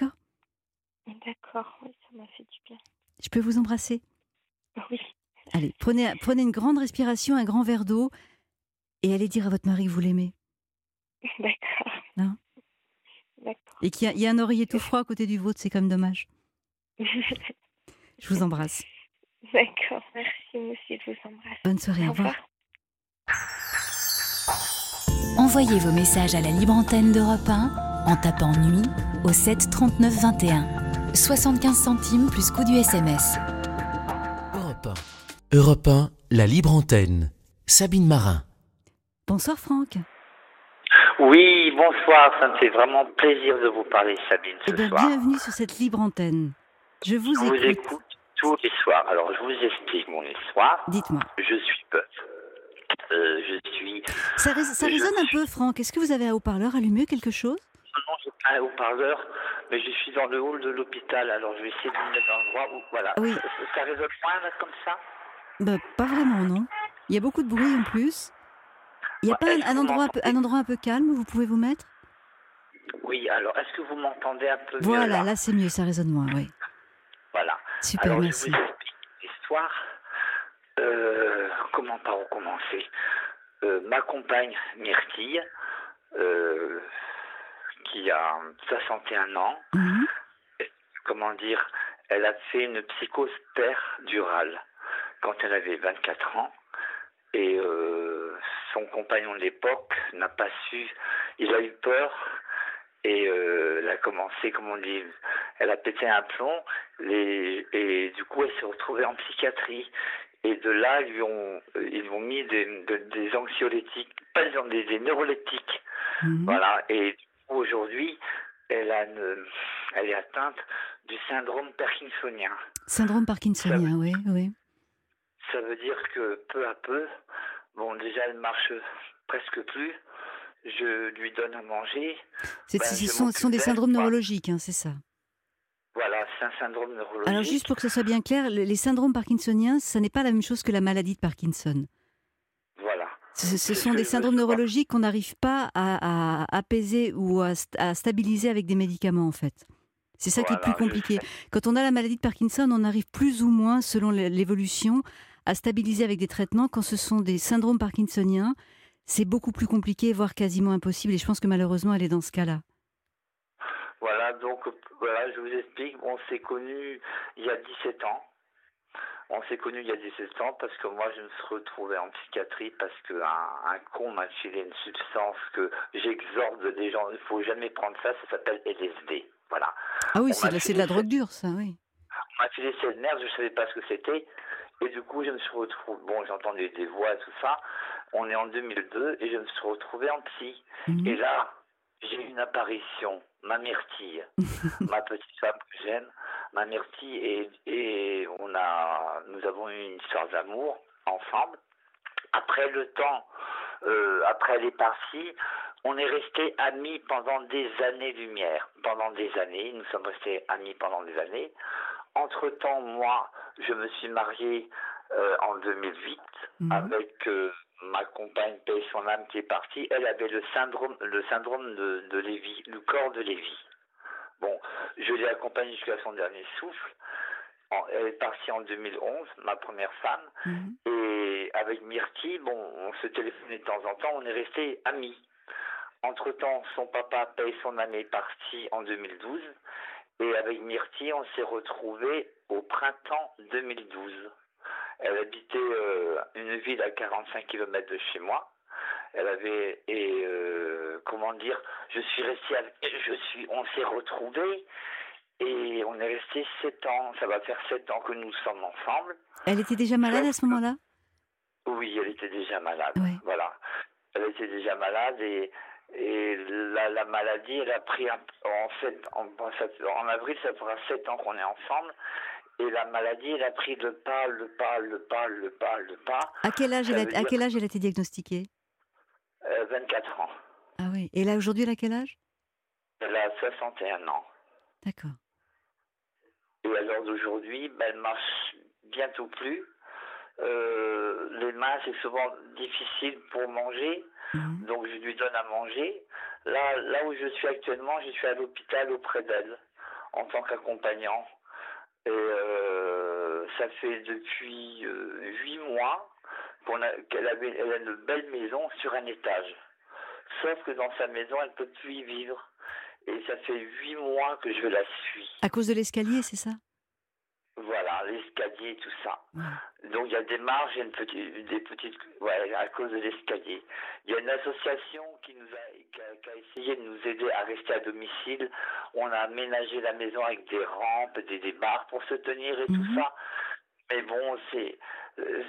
D'accord, oui, ça m'a fait du bien. Je peux vous embrasser ? Oui. Allez, prenez, prenez une grande respiration, un grand verre d'eau, et allez dire à votre mari que vous l'aimez. D'accord. Hein ? d'accord. Et qu'il y a, il y a un oreiller tout froid à côté du vôtre, c'est quand même dommage. Je vous embrasse. D'accord, merci, moi aussi, je vous embrasse. Bonne soirée, au revoir. Envoyez vos messages à la libre antenne d'Europe un en tapant nuit au sept trente-neuf vingt et un. soixante-quinze centimes plus coût du S M S. Europe un. Europe un, la libre antenne. Sabine Marin. Bonsoir Franck. Oui, bonsoir, ça me fait vraiment plaisir de vous parler, Sabine, ce Eh bien, soir. bienvenue sur cette libre antenne. Je vous Je vous écoute. écoute tous les soirs. Alors, je vous explique mon histoire. Dites-moi. Je suis veuf. Euh, je suis... Ça, rés- ça je résonne un suis- peu, Franck. Est-ce que vous avez un haut-parleur allumé, quelque chose? Non, j'ai pas un haut-parleur, mais je suis dans le hall de l'hôpital, alors je vais essayer de me mettre dans l'endroit où... Voilà. Oui. Ça, ça résonne moins, là, comme ça? Bah, pas vraiment, non. Il y a beaucoup de bruit en plus. Il n'y a Ouais, pas un, est-ce que un vous endroit un peu, un endroit un peu calme où vous pouvez vous mettre? Oui, alors, est-ce que vous m'entendez un peu mieux, Voilà, là, là c'est mieux, ça résonne moins, oui. Voilà. Super, alors, merci. je vous explique l'histoire. Euh, comment par où commencer? Euh, ma compagne Myrtille, euh, qui a soixante et un ans, Mhm. comment dire, elle a fait une psychose péridurale quand elle avait vingt-quatre ans. Et euh, son compagnon de l'époque n'a pas su, il a eu peur et euh, elle a commencé, comment on dit, elle a pété un plomb les, et du coup elle s'est retrouvée en psychiatrie. Et de là, ils lui ont, ils lui ont mis des, de- des anxiolytiques, pas des, des, des neuroleptiques. Mhm. Voilà. Et du coup, aujourd'hui, elle, a une- elle est atteinte du syndrome parkinsonien. Syndrome parkinsonien, oui, oui. Ça veut dire que peu à peu, bon, déjà, elle marche presque plus. Je lui donne à manger. C'est- Ben, ce je sont, ce sont m'occupe des d'elle, syndromes quoi. neurologiques, hein, c'est ça. Voilà, c'est un syndrome neurologique. Alors juste pour que ce soit bien clair, le- les syndromes parkinsoniens, ça n'est pas la même chose que la maladie de Parkinson. Voilà. Ce, ce C'est ce sont que des je veux syndromes savoir. neurologiques qu'on n'arrive pas à, à apaiser ou à, st- à stabiliser avec des médicaments, en fait. C'est ça qui est le plus Voilà, je compliqué. sais. Quand on a la maladie de Parkinson, on arrive plus ou moins, selon l'é- l'évolution, à stabiliser avec des traitements. Quand ce sont des syndromes parkinsoniens, c'est beaucoup plus compliqué, voire quasiment impossible. Et je pense que malheureusement, elle est dans ce cas-là. Voilà, donc, voilà, je vous explique. On s'est connus il y a dix-sept ans. On s'est connus il y a dix-sept ans parce que moi, je me suis retrouvé en psychiatrie parce qu'un un con m'a filé une substance que j'exhorte des gens. Il ne faut jamais prendre ça, ça s'appelle L S D. Voilà. Ah oui, On c'est m'a de, la- c'est de la filé drogue dure, ça, oui. On m'a filé cette merde, je ne savais pas ce que c'était. Et du coup, je me suis retrouvé. Bon, j'entendais des voix et tout ça. On est en deux mille deux et je me suis retrouvé en psy. Mhm. Et là, j'ai eu une apparition, ma Myrtille, ma petite femme que j'aime, ma Myrtille, et, et on a, nous avons eu une histoire d'amour ensemble. Après le temps, euh, après elle est partie, on est restés amis pendant des années-lumière. Pendant des années, nous sommes restés amis pendant des années. Entre-temps, moi, je me suis marié euh, en deux mille huit Mhm. avec euh, ma compagne, paix son âme, qui est partie. Elle avait le syndrome, le syndrome de, de Lévy, le corps de Lévy. Bon, je l'ai accompagnée jusqu'à son dernier souffle. En- elle est partie en deux mille onze, ma première femme. Mhm. Et avec Myrtille, bon, on se téléphonait de temps en temps, on est restés amis. Entre-temps, son papa, paye son âme, est parti en deux mille douze. Et avec Myrtille, on s'est retrouvés au printemps deux mille douze. Elle habitait euh, une ville à quarante-cinq kilomètres de chez moi. Elle avait, et euh, comment dire, je suis resté, avec, je suis, on s'est retrouvés et on est resté sept ans. Ça va faire sept ans que nous sommes ensemble. Elle était déjà malade à ce moment-là? Oui, elle était déjà malade. Ouais. Voilà. Elle était déjà malade et, et la, la maladie, elle a pris un, en, sept, en, en avril, ça fera sept ans qu'on est ensemble. Et la maladie, elle a pris le pas, le pas, le pas, le pas, le pas. À quel âge, Ça elle a, veut à dire, quel âge elle a été diagnostiquée? euh, vingt-quatre ans. Ah oui. Et là, aujourd'hui, elle a quel âge? Elle a soixante et un ans. D'accord. Et à l'heure d'aujourd'hui, ben, elle marche bientôt plus. Euh, les mains, c'est souvent difficile pour manger. Mhm. Donc je lui donne à manger. Là, là où je suis actuellement, je suis à l'hôpital auprès d'elle en tant qu'accompagnant. Et euh, ça fait depuis euh, huit mois qu'on a, qu'elle avait, elle a une belle maison sur un étage. Sauf que dans sa maison, elle ne peut plus y vivre. Et ça fait huit mois que je la suis. À cause de l'escalier, c'est ça? Voilà, l'escalier, tout ça. Ouais. Donc il y a des marges, il y a une petite, des petites, ouais, à cause de l'escalier. Il y a une association qui nous a, qui a, qui a essayé de nous aider à rester à domicile. On a aménagé la maison avec des rampes, des, des barres pour se tenir et mmh. tout ça. Mais bon, c'est, euh,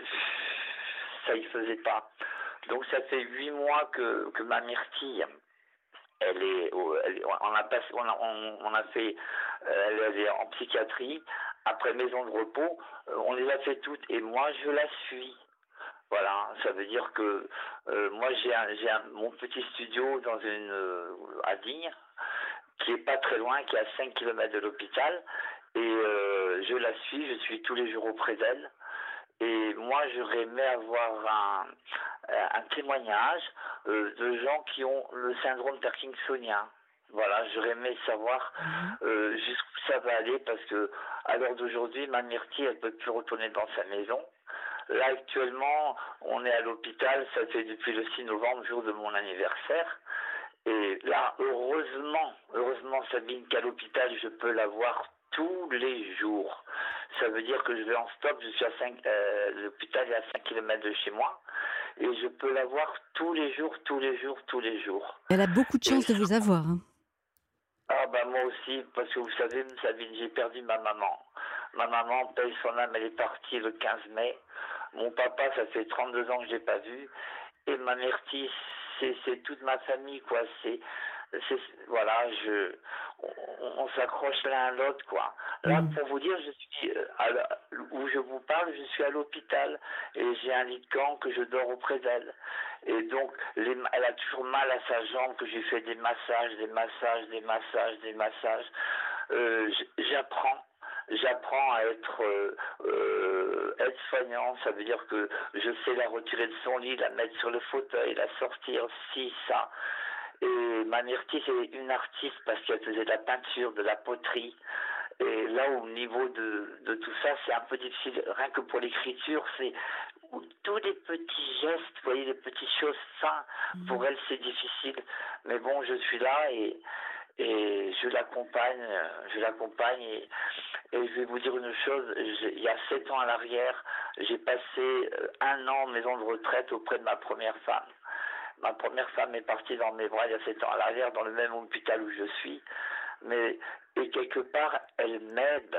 ça y faisait pas. Donc ça fait huit mois que, que ma myrtille, elle est, elle, on a passé, on a, on, on a fait, elle, elle est en psychiatrie. Après maison de repos, on les a fait toutes et moi je la suis. Voilà, ça veut dire que euh, moi j'ai un, j'ai un, mon petit studio dans une euh, à Digne, qui est pas très loin, qui est à cinq kilomètres de l'hôpital, et euh, je la suis, je suis tous les jours auprès d'elle. Et moi j'aurais aimé avoir un, un témoignage euh, de gens qui ont le syndrome parkinsonien. Voilà, j'aurais aimé savoir euh, jusqu'où ça va aller parce que à l'heure d'aujourd'hui, ma myrtille, elle peut plus retourner dans sa maison. Là, actuellement, on est à l'hôpital, ça fait depuis le six novembre, jour de mon anniversaire. Et là, heureusement, heureusement, Sabine, qu'à l'hôpital, je peux la voir tous les jours. Ça veut dire que je vais en stop, je suis à cinq, euh, l'hôpital est à cinq kilomètres de chez moi. Et je peux la voir tous les jours, tous les jours, tous les jours. Elle a beaucoup de chance et de vous avoir. Hein. Ah bah moi aussi, parce que vous savez, Sabine, j'ai perdu ma maman. Ma maman, paye son âme, elle est partie le quinze mai. Mon papa, ça fait trente-deux ans que je l'ai pas vu. Et ma myrtille, c'est, c'est toute ma famille, quoi. C'est, c'est, voilà, je, on, on s'accroche l'un à l'autre, quoi. Là, mmh. pour vous dire, je suis, à, où je vous parle, je suis à l'hôpital et j'ai un lit de camp que je dors auprès d'elle. Et donc, les, elle a toujours mal à sa jambe, que j'ai fait des massages, des massages, des massages, des massages. Euh, j'apprends. J'apprends à être euh, euh, aide-soignant, ça veut dire que je sais la retirer de son lit, la mettre sur le fauteuil, la sortir, ci, ça. Et ma myrtille, c'est une artiste parce qu'elle faisait de la peinture, de la poterie. Et là, au niveau de, de tout ça, c'est un peu difficile. Rien que pour l'écriture, c'est tous les petits gestes, vous voyez, les petites choses, ça, pour elle, c'est difficile. Mais bon, je suis là et... Et je l'accompagne, je l'accompagne et, et je vais vous dire une chose, il y a sept ans à l'arrière, j'ai passé un an en maison de retraite auprès de ma première femme. Ma première femme est partie dans mes bras il y a sept ans à l'arrière, dans le même hôpital où je suis. Mais, et quelque part, elle m'aide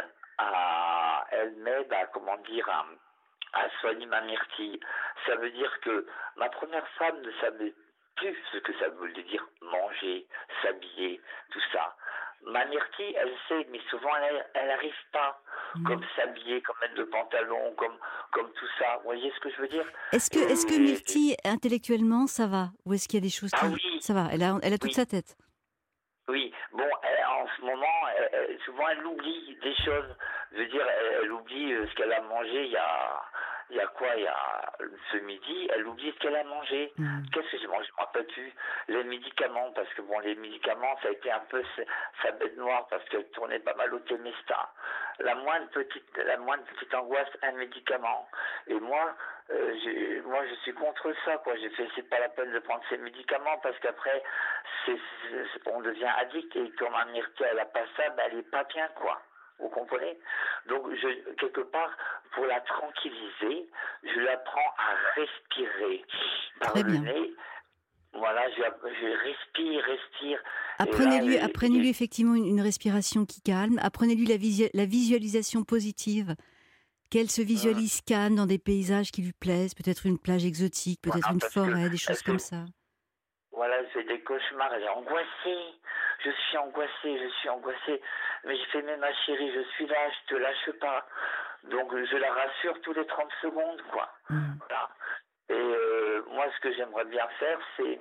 à, elle m'aide à, comment dire, à, à soigner ma myrtille. Ça veut dire que ma première femme ne savait plus ce que ça voulait dire manger, s'habiller, tout ça. Ma myrtille, elle sait, mais souvent elle n'arrive pas, mmh. comme s'habiller, comme mettre le pantalon, comme, comme tout ça. Vous voyez ce que je veux dire? Est-ce que, est-ce que Myrtille, intellectuellement, ça va? Ou est-ce qu'il y a des choses qui... Ah oui. Ça va, elle a, elle a toute oui. sa tête. Oui, bon, elle, en ce moment, elle, elle, souvent elle oublie des choses. Je veux dire, elle, elle oublie ce qu'elle a mangé il y a... Il y a quoi? Il y a ce midi, elle oublie ce qu'elle a mangé. Mmh. Qu'est-ce que j'ai mangé? Je ne me rappelle plus. Les médicaments, parce que bon, les médicaments, ça a été un peu sa bête noire, parce qu'elle tournait pas mal au Temesta. La moindre petite, la moindre petite angoisse, un médicament. Et moi, euh, j'ai, moi, je suis contre ça, quoi. J'ai fait, c'est pas la peine de prendre ces médicaments, parce qu'après, c'est, c'est, on devient addict, et comme un myrtille, elle a pas ça, ben, elle est pas bien, quoi. Vous comprenez? Donc, je, quelque part, pour la tranquilliser, je l'apprends à respirer par Très le bien. nez. Voilà, je, je respire, respire. Apprenez-lui, apprenez-lui effectivement une, une respiration qui calme. Apprenez-lui la, visu, la visualisation positive. Qu'elle se visualise mmh. calme dans des paysages qui lui plaisent, peut-être une plage exotique, peut-être voilà, une forêt, des choses fait, comme ça. Voilà, elle fait des cauchemars, elle est angoissée. Je suis angoissée, je suis angoissée. Mais je fais, mais ma chérie, je suis là, je te lâche pas. Donc je la rassure tous les trente secondes, quoi. Mmh. Voilà. Et euh, moi, ce que j'aimerais bien faire, c'est...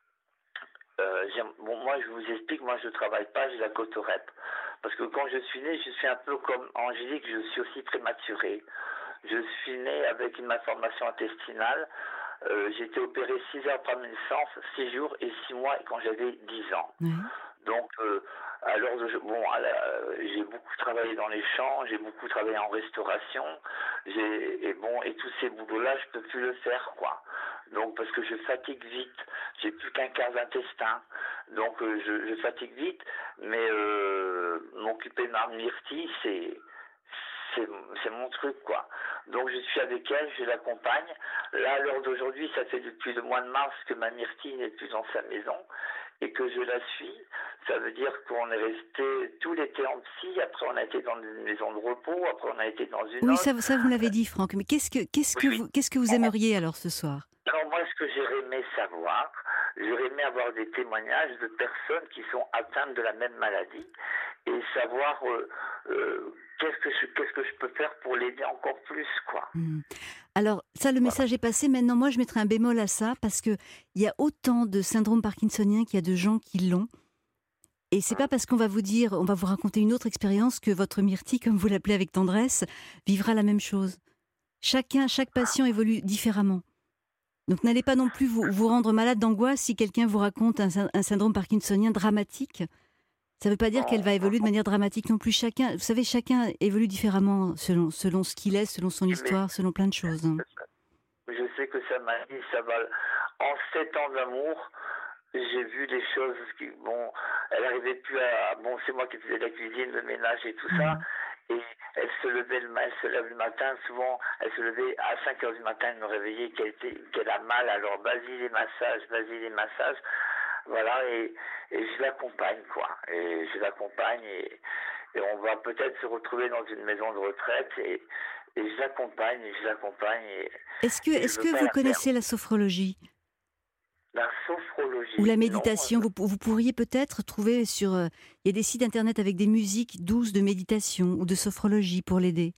Euh, bon, moi, je vous explique, moi, je travaille pas, j'ai la cotorep. Parce que quand je suis née, je suis un peu comme Angélique, je suis aussi prématurée. Je suis née avec une malformation intestinale. Euh, j'ai été opérée six heures après ma naissance, six jours et six mois quand j'avais dix ans. Mmh. Donc, euh, alors, bon, euh, j'ai beaucoup travaillé dans les champs, j'ai beaucoup travaillé en restauration, j'ai, et bon, et tous ces boulots-là, je peux plus le faire, quoi. Donc, parce que je fatigue vite, j'ai plus qu'un quart d'intestin. Donc euh, je, je fatigue vite, mais euh, m'occuper de ma Myrtille, c'est, c'est, c'est mon truc, quoi. Donc je suis avec elle, je l'accompagne. Là, à l'heure d'aujourd'hui, ça fait depuis le mois de mars que ma Myrtille n'est plus dans sa maison et que je la suis. Ça veut dire qu'on est resté tout l'été en psy, après on a été dans une maison de repos, après on a été dans une Oui, autre. ça, ça vous l'avez dit, Franck. Mais qu'est-ce que, qu'est-ce que, Oui. vous, qu'est-ce que vous aimeriez alors ce soir? Alors moi, ce que j'aurais aimé savoir, j'aurais aimé avoir des témoignages de personnes qui sont atteintes de la même maladie et savoir euh, euh, qu'est-ce que je, qu'est-ce que je peux faire pour l'aider encore plus, quoi. Mmh. Alors, ça, le message est passé. Maintenant, moi, je mettrai un bémol à ça parce qu'il y a autant de syndrome parkinsonien qu'il y a de gens qui l'ont. Et c'est pas parce qu'on va vous dire, on va vous raconter une autre expérience que votre Myrtille, comme vous l'appelez avec tendresse, vivra la même chose. Chacun, chaque patient évolue différemment. Donc, n'allez pas non plus vous, vous rendre malade d'angoisse si quelqu'un vous raconte un, un syndrome parkinsonien dramatique. Ça ne veut pas dire qu'elle va évoluer de manière dramatique non plus. Chacun, vous savez, chacun évolue différemment selon, selon ce qu'il est, selon son histoire, selon plein de choses. Je sais que ça m'a dit, ça va. En sept ans d'amour, j'ai vu des choses qui, bon, elle n'arrivait plus à. Bon, c'est moi qui faisais la cuisine, le ménage et tout ça. Et elle se levait le matin, elle se lève le matin, souvent, elle se levait à cinq heures du matin, elle me réveillait qu'elle, était, qu'elle a mal, alors vas-y les massages, vas-y les massages. Voilà, et, et je l'accompagne, quoi. Et je l'accompagne et, et on va peut-être se retrouver dans une maison de retraite et, et je l'accompagne, et je l'accompagne. Et, est-ce que, est-ce que vous connaissez faire. la sophrologie? La sophrologie. Ou la méditation, non, vous, vous pourriez peut-être trouver sur... Euh, il y a des sites internet avec des musiques douces de méditation ou de sophrologie pour l'aider.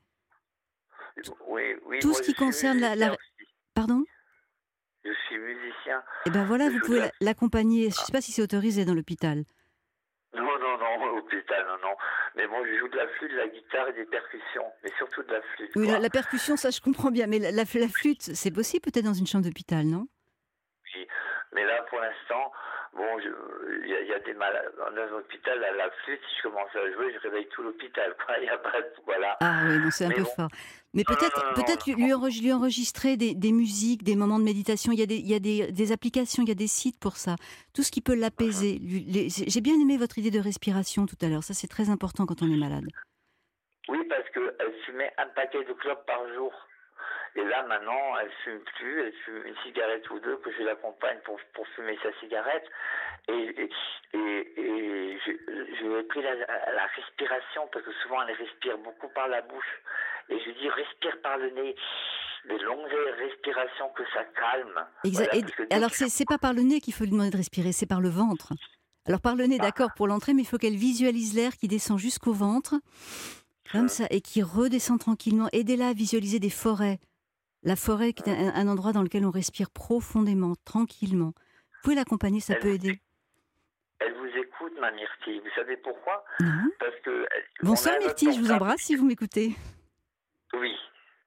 Oui, oui. Tout ce qui concerne la... la... Pardon? Je suis musicien. Et ben voilà, vous pouvez la... l'accompagner. Je ne sais pas si c'est autorisé dans l'hôpital. Non, non, non, l'hôpital, non, non. Mais moi, je joue de la flûte, de la guitare et des percussions. Mais surtout de la flûte. Oui, quoi. La, la percussion, ça je comprends bien. Mais la, la, la flûte, c'est possible peut-être dans une chambre d'hôpital, non? Oui. Mais là, pour l'instant, bon, il y, y a des malades. Dans un hôpital, à la flûte, si je commence à jouer, je réveille tout l'hôpital. Il y a pas de... Voilà. Ah oui, non, c'est un mais peu bon. fort. Mais peut-être, peut-être lui, enregistrer, lui enregistrer des, des musiques, des moments de méditation. Il y a, des, il y a des, des applications, il y a des sites pour ça. Tout ce qui peut l'apaiser. Uh-huh. J'ai bien aimé votre idée de respiration tout à l'heure. Ça, c'est très important quand on est malade. Oui, parce qu'elle fumait un paquet de clopes par jour. Et là, maintenant, elle fume plus, elle fume une cigarette ou deux, que je l'accompagne pour, pour fumer sa cigarette. Et, et, et, et je, je lui ai pris la, la respiration, parce que souvent, elle respire beaucoup par la bouche. Et je lui dis, respire par le nez. Des longues respirations, que ça calme. Exact. Voilà, et, alors, c'est, c'est pas par le nez qu'il faut lui demander de respirer, c'est par le ventre. Alors, par le nez, ah. d'accord, pour l'entrée, mais il faut qu'elle visualise l'air qui descend jusqu'au ventre, comme ça, et qui redescend tranquillement. Aidez-la à visualiser des forêts. La forêt, qui est un, un endroit dans lequel on respire profondément, tranquillement. Vous pouvez l'accompagner, ça elle peut aider. Elle vous écoute, ma Myrtille. Vous savez pourquoi? Non. Parce que... Bonsoir Myrtille, je vous embrasse si vous m'écoutez. Oui.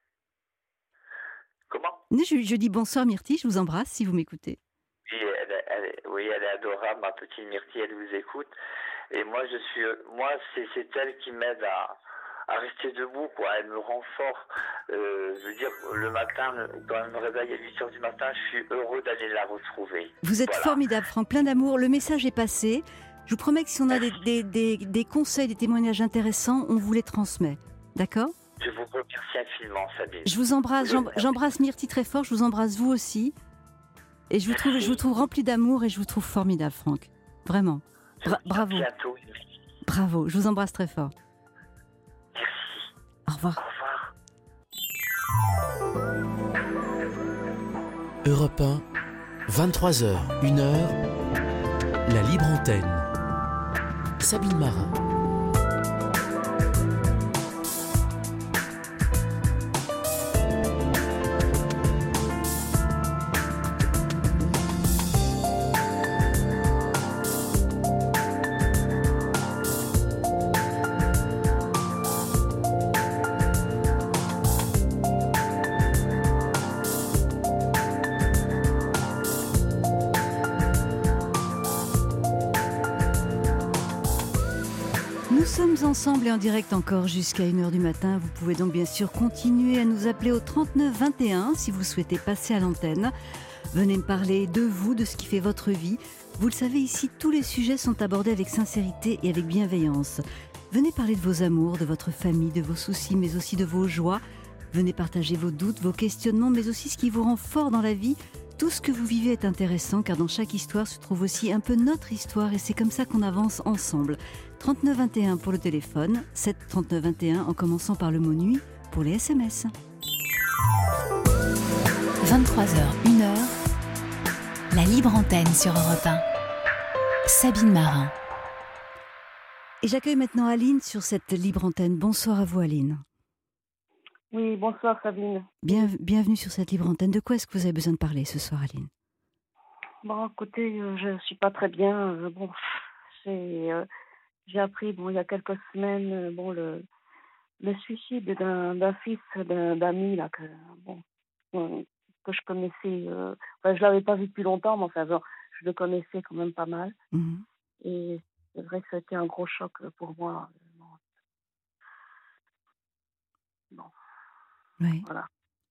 Comment? je, je dis bonsoir Myrtille, je vous embrasse si vous m'écoutez. Oui, elle, elle, oui, elle est adorable, ma petite Myrtille, elle vous écoute. Et moi, je suis, moi, c'est, c'est elle qui m'aide à... à rester debout, quoi. Elle me rend fort. Euh, je veux dire, le matin, quand elle me réveille à huit heures du matin, je suis heureux d'aller la retrouver. Vous êtes voilà. formidable, Franck, plein d'amour. Le message est passé. Je vous promets que si on a des, des, des, des conseils, des témoignages intéressants, on vous les transmet. D'accord? Je vous remercie infiniment, Sabine. Je vous embrasse. J'em, j'embrasse Myrtille très fort. Je vous embrasse vous aussi. Et je vous, trouve, je vous trouve rempli d'amour et je vous trouve formidable, Franck. Vraiment. Bra- bravo. Bientôt. Bravo. Je vous embrasse très fort. Au revoir. Au revoir. Europe un, vingt-trois heures, une heure, la libre antenne. Sabine Marin. Nous sommes ensemble et en direct encore jusqu'à une heure du matin. Vous pouvez donc bien sûr continuer à nous appeler au trente-neuf vingt et un si vous souhaitez passer à l'antenne. Venez me parler de vous, de ce qui fait votre vie. Vous le savez, ici, tous les sujets sont abordés avec sincérité et avec bienveillance. Venez parler de vos amours, de votre famille, de vos soucis, mais aussi de vos joies. Venez partager vos doutes, vos questionnements, mais aussi ce qui vous rend fort dans la vie. Tout ce que vous vivez est intéressant, car dans chaque histoire se trouve aussi un peu notre histoire, et c'est comme ça qu'on avance ensemble. trente-neuf vingt et un pour le téléphone, sept trente-neuf vingt et un en commençant par le mot nuit pour les S M S. vingt-trois heures, une heure, la libre antenne sur Europe un. Sabine Marin. Et j'accueille maintenant Aline sur cette libre antenne. Bonsoir à vous, Aline. Oui, bonsoir Sabine. Bien, bienvenue sur cette libre antenne. De quoi est-ce que vous avez besoin de parler ce soir, Aline? Bon, écoutez, euh, je suis pas très bien. Euh, bon, c'est, euh, j'ai appris, bon, il y a quelques semaines, euh, bon, le, le suicide d'un, d'un fils d'un, d'ami là que, bon, euh, que je connaissais. Euh, enfin, je l'avais pas vu depuis longtemps, mais enfin, bon, je le connaissais quand même pas mal. Mmh. Et c'est vrai que ça a été un gros choc pour moi. Bon. Bon. Oui. Voilà.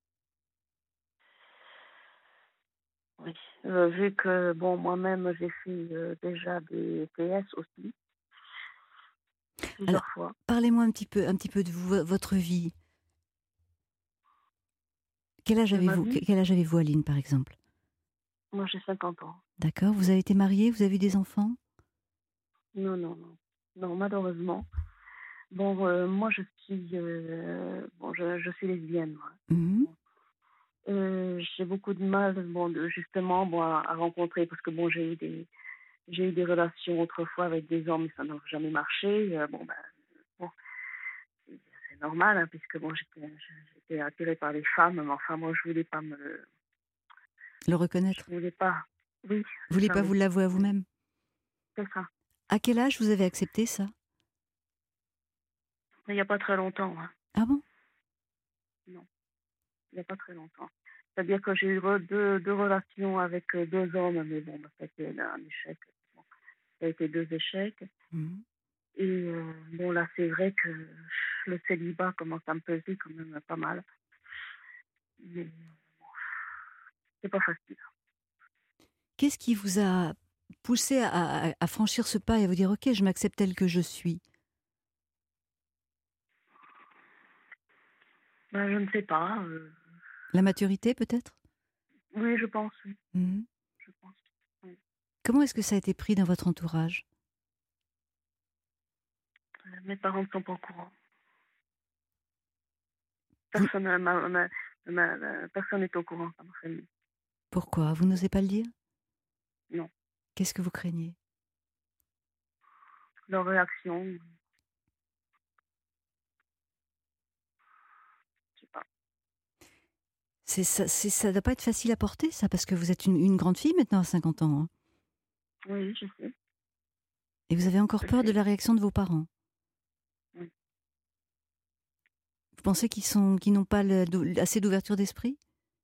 Oui. Euh, vu que, bon, moi-même, j'ai fait euh, déjà des T S aussi. Plusieurs Alors, fois. Parlez-moi un petit peu, un petit peu de vous, votre vie. Quel âge De ma avez-vous, vie quel âge avez-vous, Aline, par exemple? Moi, j'ai cinquante ans. D'accord. Vous avez été mariée, vous avez eu des enfants? Non, non, non. Non, malheureusement. Bon, euh, moi, je suis, euh, bon, je, je suis lesbienne, moi. Mmh. Euh, j'ai beaucoup de mal, bon, de- justement, bon, à, à rencontrer, parce que bon, j'ai eu des, j'ai eu des relations autrefois avec des hommes, mais ça n'a jamais marché. Euh, bon, ben, bon, c'est normal, hein, puisque bon, j'étais, j'étais attirée par les femmes, mais enfin, moi, je voulais pas me, Le reconnaître? je voulais pas. Oui. Vous voulez ça, pas oui. vous l'avouer à vous-même? C'est ça. À quel âge vous avez accepté ça? Mais il n'y a pas très longtemps, hein. Ah bon? Non, il n'y a pas très longtemps. C'est-à-dire que j'ai eu re- deux, deux relations avec euh, deux hommes, mais bon, bah, ça a été un échec. Bon, ça a été deux échecs. Mmh. Et euh, bon, là, c'est vrai que le célibat commence à me peser quand même pas mal. Mais bon, c'est pas facile. Qu'est-ce qui vous a poussé à, à- à franchir ce pas et à vous dire « Ok, je m'accepte tel que je suis » Ben, je ne sais pas. euh, La maturité, peut-être? Oui, je pense, oui. Mmh. Je pense. Oui. Comment est-ce que ça a été pris dans votre entourage? Euh, Mes parents ne sont pas au courant. Vous- Personne ma- ma- ma- ma- ma- personne n'est au courant dans ma famille. Pourquoi? Vous n'osez pas le dire? Non. Qu'est-ce que vous craignez? Leur réaction, je sais pas. C'est, ça, c'est, ça doit pas être facile à porter, ça, parce que vous êtes une, une grande fille maintenant à cinquante ans. Hein. Oui, je sais. Et vous avez encore Je peur sais. de la réaction de vos parents? Oui. Vous pensez qu'ils, sont, qu'ils n'ont pas le- d'ou- assez d'ouverture d'esprit?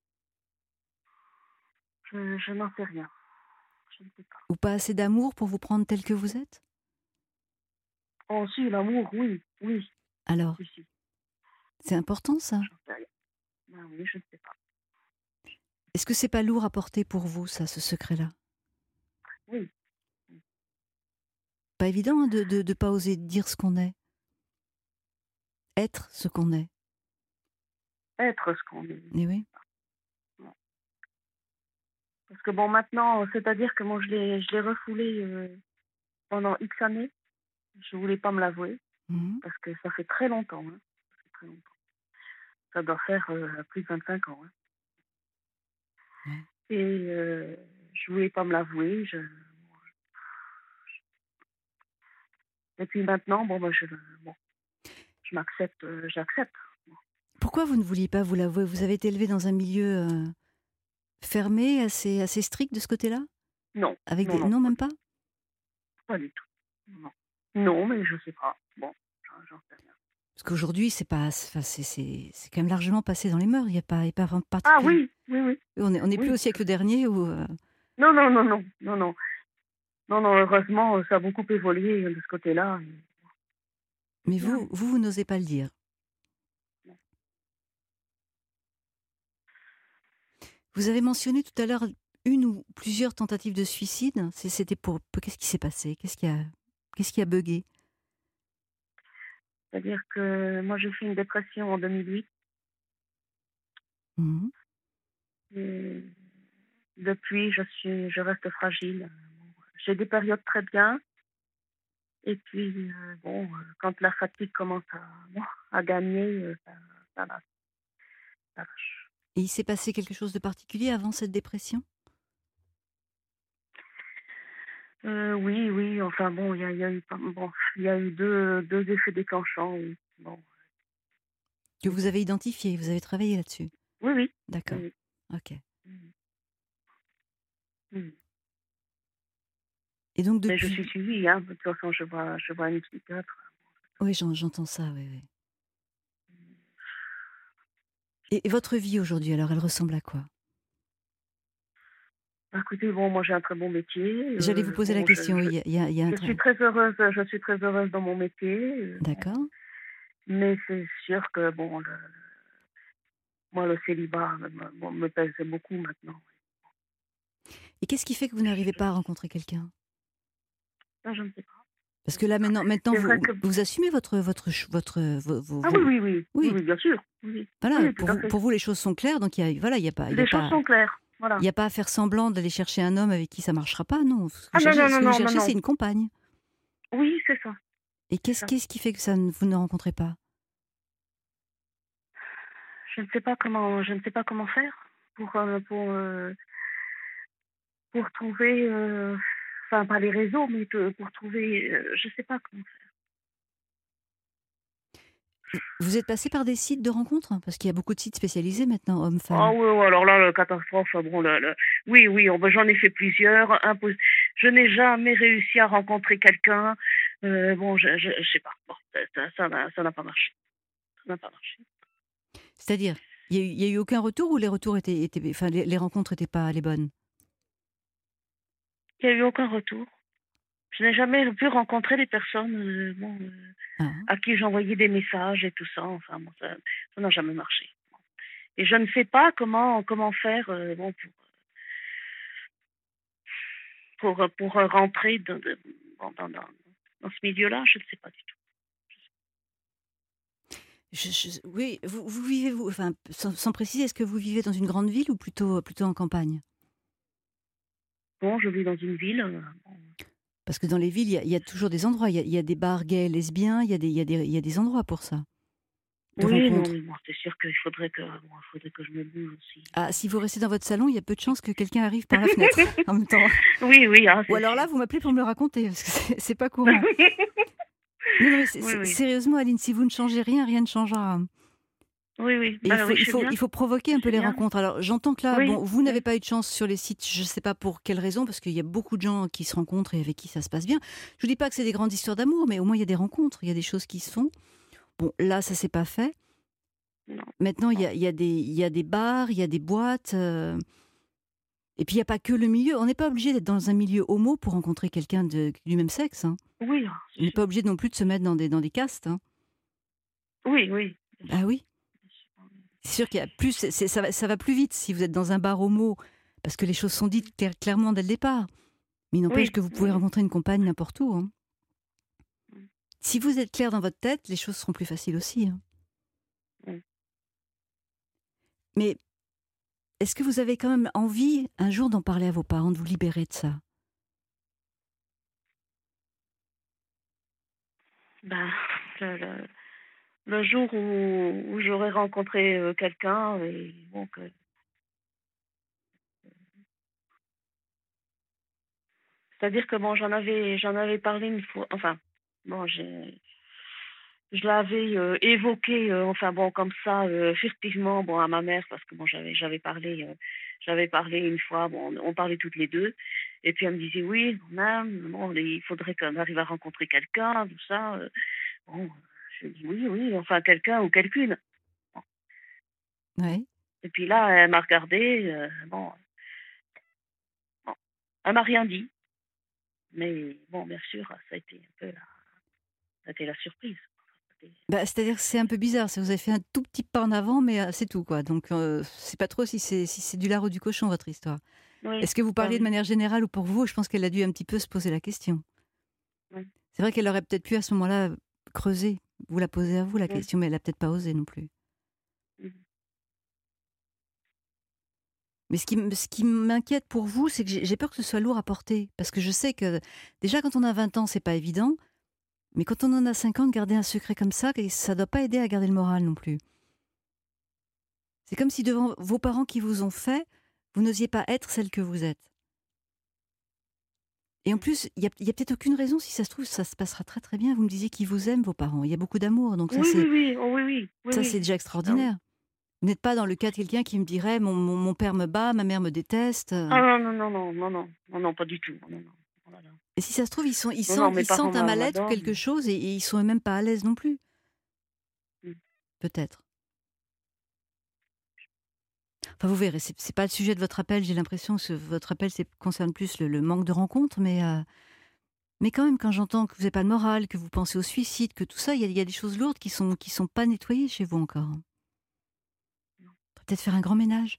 Je, je n'en sais rien. Je ne sais pas. Ou pas assez d'amour pour vous prendre tel que vous êtes? Oh, si, l'amour, oui, oui. Alors, Si, si, c'est important, ça? j'en sais rien. Ben oui, je ne sais pas. Est-ce que c'est pas lourd à porter pour vous, ça, ce secret-là? Oui. Pas évident hein, de ne pas oser dire ce qu'on est. Être ce qu'on est. Être ce qu'on est. Eh oui. Parce que bon, maintenant, c'est-à-dire que moi, je l'ai, je l'ai refoulé euh, pendant X années. Je voulais pas me l'avouer. Mmh. Parce que ça fait très longtemps. Hein. Ça fait très longtemps. Ça doit faire euh, plus de vingt-cinq ans. Hein. Ouais. Et euh, je voulais pas me l'avouer. Je... Et puis maintenant, bon, bah, je, bon, je m'accepte, euh, j'accepte. Pourquoi vous ne vouliez pas vous l'avouer? Vous avez été élevé dans un milieu euh, fermé, assez, assez strict de ce côté-là? Non. Avec non, des... non, non, même pas? Pas du tout. Non, non mais je sais pas. Bon, j'en, j'en sais rien. Parce qu'aujourd'hui, c'est pas, c'est, c'est, c'est, c'est quand même largement passé dans les mœurs. Il n'y a pas, il y a pas vraiment de Ah particulier. oui, oui, oui. On n'est on est Oui. plus au siècle dernier où. euh, Non, non, non, non, non, non. Non, non, heureusement, ça a beaucoup évolué de ce côté-là. Mais vous, vous, vous n'osez pas le dire. Vous avez mentionné tout à l'heure une ou plusieurs tentatives de suicide. C'est- C'était pour... Qu'est-ce qui s'est passé? Qu'est-ce qui a, qu'est-ce qui a bugué? C'est-à-dire que moi, j'ai fait une dépression en deux mille huit. Mhm. Et depuis, je suis, je reste fragile. J'ai des périodes très bien. Et puis, euh, bon, euh, quand la fatigue commence à, bon, à gagner, euh, ça, ça va. Ça lâche. Et il s'est passé quelque chose de particulier avant cette dépression? Euh, oui, oui, enfin bon, il y a, il y a eu, pas- bon, il y a eu deux, deux effets déclenchants. Oui. Bon. Que vous avez identifié, vous avez travaillé là-dessus? Oui, oui. D'accord. Oui, Ok. oui. Oui. Et donc Mais je depuis... suis suivie, hein. De toute façon, je vois, je vois une psychiatre. Oui, j'en- j'entends ça, oui, oui. Et, et votre vie aujourd'hui, alors, elle ressemble à quoi? Écoutez, bon, moi j'ai un très bon métier. J'allais vous Euh, poser la bon, je, question, je, oui, il y a, il y a un je tra- suis très heureuse, je suis très heureuse dans mon métier. euh, bon. D'accord. Mais c'est sûr que bon, le, moi le célibat me, me, bon, me pèse beaucoup maintenant. Et qu'est-ce qui fait que vous n'arrivez pas à rencontrer quelqu'un? Ça, je ne sais pas. Parce que là, maintenant, maintenant C'est vous, vrai que. vous assumez votre, votre, ch- votre, vos, vos- Ah vos- oui, oui, oui, oui, Oui. oui, bien sûr. Oui, Voilà, oui, tout pour à vous, fait. pour vous, les choses sont claires, donc il y a, voilà, il y a pas, il y a Les choses pas, sont claires. Voilà. il y a pas à faire semblant d'aller chercher un homme avec qui ça marchera pas, non. Ce que Ah vous non, cherchez, non, ce non, que vous non, non, cherchez, non. c'est une compagne. Oui, c'est ça. Et qu'est-ce, ça. qu'est-ce qui fait que ça, ne- vous ne rencontrez pas? Je ne sais pas comment, je ne sais pas comment faire pour euh, pour euh, pour trouver, euh, enfin pas les réseaux, mais que- pour trouver, euh, je ne sais pas comment faire. Vous êtes passé par des sites de rencontres? Parce qu'il y a beaucoup de sites spécialisés maintenant, Ah hommes-femmes. oui, oui, alors là, la catastrophe, bon, le, le- oui, oui, oh, ben, j'en ai fait plusieurs. Impos- Je n'ai jamais réussi à rencontrer quelqu'un. Euh, bon, je, je, je sais pas. Bon, ça, ça, ça n'a ça n'a pas marché. Ça n'a pas marché. C'est-à-dire, il y a eu, il y a eu aucun retour ou les retours étaient, étaient enfin, les, les rencontres n'étaient pas les bonnes? Il n'y a eu aucun retour. Je n'ai jamais pu rencontrer des personnes euh, bon, euh, Ah. à qui j'envoyais des messages et tout ça. Enfin, bon, ça ça n'a jamais marché. Et je ne sais pas comment comment faire euh, bon, pour, pour, pour rentrer dans, de- bon, dans, dans, dans ce milieu-là. Je ne sais pas du tout. Je- je- oui, vous, vous vivez, vous, enfin, sans, sans préciser, est-ce que vous vivez dans une grande ville ou plutôt, plutôt en campagne? Bon, je vis dans une ville. euh, Parce que dans les villes, il y a, il y a toujours des endroits. Il y a, il y a des bars gays, lesbiens, il y a des, il y a des, il y a des endroits pour ça. De Oui, non, rencontres. mais bon, c'est sûr qu'il faudrait que, bon, il faudrait que je me bouge aussi. Ah, si vous restez dans votre salon, il y a peu de chances que quelqu'un arrive par la fenêtre en même temps. Oui, oui. Ah, Ou alors là, vous m'appelez pour me le raconter, parce que c'est, c'est pas courant. Non, non, mais c'est- Oui, c'est- oui. Sérieusement, Aline, si vous ne changez rien, rien ne changera. Oui, oui. Et Bah, il, faut, oui, je il, sais faut, bien. il faut provoquer un peu sais les bien. rencontres. Alors, j'entends que là, Oui, bon, vous n'avez oui. pas eu de chance sur les sites, je ne sais pas pour quelle raison, parce qu'il y a beaucoup de gens qui se rencontrent et avec qui ça se passe bien. Je ne dis pas que c'est des grandes histoires d'amour, mais au moins il y a des rencontres, il y a des choses qui se font. Bon, là, ça s'est pas fait. Non. Maintenant, il y a, il y a des, il y a des bars, il y a des boîtes. euh, Et puis, il n'y a pas que le milieu. On n'est pas obligé d'être dans un milieu homo pour rencontrer quelqu'un de- du même sexe. hein. Oui, ah, On n'est pas obligé non plus de se mettre dans des, dans des castes. hein. oui, oui. Ah oui. C'est sûr qu'il y a plus, c'est- c'est- ça, va, ça va plus vite si vous êtes dans un bar homo, parce que les choses sont dites clair- clairement dès le départ. Mais il n'empêche Oui, que vous pouvez oui. rencontrer une compagne n'importe où. hein. Si vous êtes clair dans votre tête, les choses seront plus faciles aussi. hein. Mm. Mais est-ce que vous avez quand même envie un jour d'en parler à vos parents, de vous libérer de ça? Ben, le, le, le jour où, où j'aurai rencontré euh, quelqu'un et bon que c'est-à-dire que bon, j'en avais j'en avais parlé une fois. Enfin, bon, j'ai je l'avais euh, évoqué, euh, enfin bon, comme ça, euh, furtivement, bon, à ma mère, parce que bon, j'avais j'avais parlé, euh, j'avais parlé une fois, bon, on, on parlait toutes les deux, et puis elle me disait oui, même, bon, il faudrait qu'on arrive à rencontrer quelqu'un, tout ça. euh. Bon, je dis oui, oui, enfin quelqu'un ou quelqu'une. Ouais. Et puis là, elle m'a regardée, euh, bon, bon, elle m'a rien dit, mais bon, bien sûr, ça a été un peu la, ça a été la surprise. Bah, c'est-à-dire que c'est un peu bizarre. c'est- Vous avez fait un tout petit pas en avant, mais euh, c'est tout, quoi. Donc, euh, c'est pas trop si c'est si c'est du lard ou du cochon, votre histoire. oui. Est-ce que vous parliez Ah, de oui. manière générale ou pour vous? Je pense qu'elle a dû un petit peu se poser la question. Oui. C'est vrai qu'elle aurait peut-être pu à ce moment-là creuser, vous la poser à vous la Oui. question, mais elle a peut-être pas osé non plus. Mhm. Mais ce qui, m- ce qui m'inquiète pour vous, c'est que j'ai j'ai peur que ce soit lourd à porter. Parce que je sais que déjà quand on a vingt ans, c'est pas évident. Mais quand on en a cinquante, garder un secret comme ça, ça doit pas aider à garder le moral non plus. C'est comme si devant vos parents qui vous ont fait, vous n'osiez pas être celle que vous êtes. Et en plus, il n'y a, il y a peut-être aucune raison, si ça se trouve, ça se passera très très bien. Vous me disiez qu'ils vous aiment, vos parents. Il y a beaucoup d'amour, donc ça Oui, oui, c'est oui, oh, oui, oui, oui, ça oui. c'est déjà Ah oui. extraordinaire. Vous n'êtes pas dans le cas de quelqu'un qui me dirait mon, mon, mon père me bat, ma mère me déteste. euh. Ah non, non, non, non, non, non, non, non, pas du tout. Non, non. Oh là là. Et si ça se trouve, ils, sont, ils, Non, non, sentent, mes ils parents sentent un m'a- mal-être ou m'adorent. quelque chose et, et ils sont même pas à l'aise non plus. Mm. Peut-être. Enfin, vous verrez, c'est, c'est pas le sujet de votre appel. J'ai l'impression que ce- votre appel c'est, concerne plus le, le manque de rencontres, mais, euh, mais quand même, quand j'entends que vous n'avez pas de morale, que vous pensez au suicide, que tout ça, il y, a- il y a des choses lourdes qui sont qui sont pas nettoyées chez vous encore. Peut-être faire un grand ménage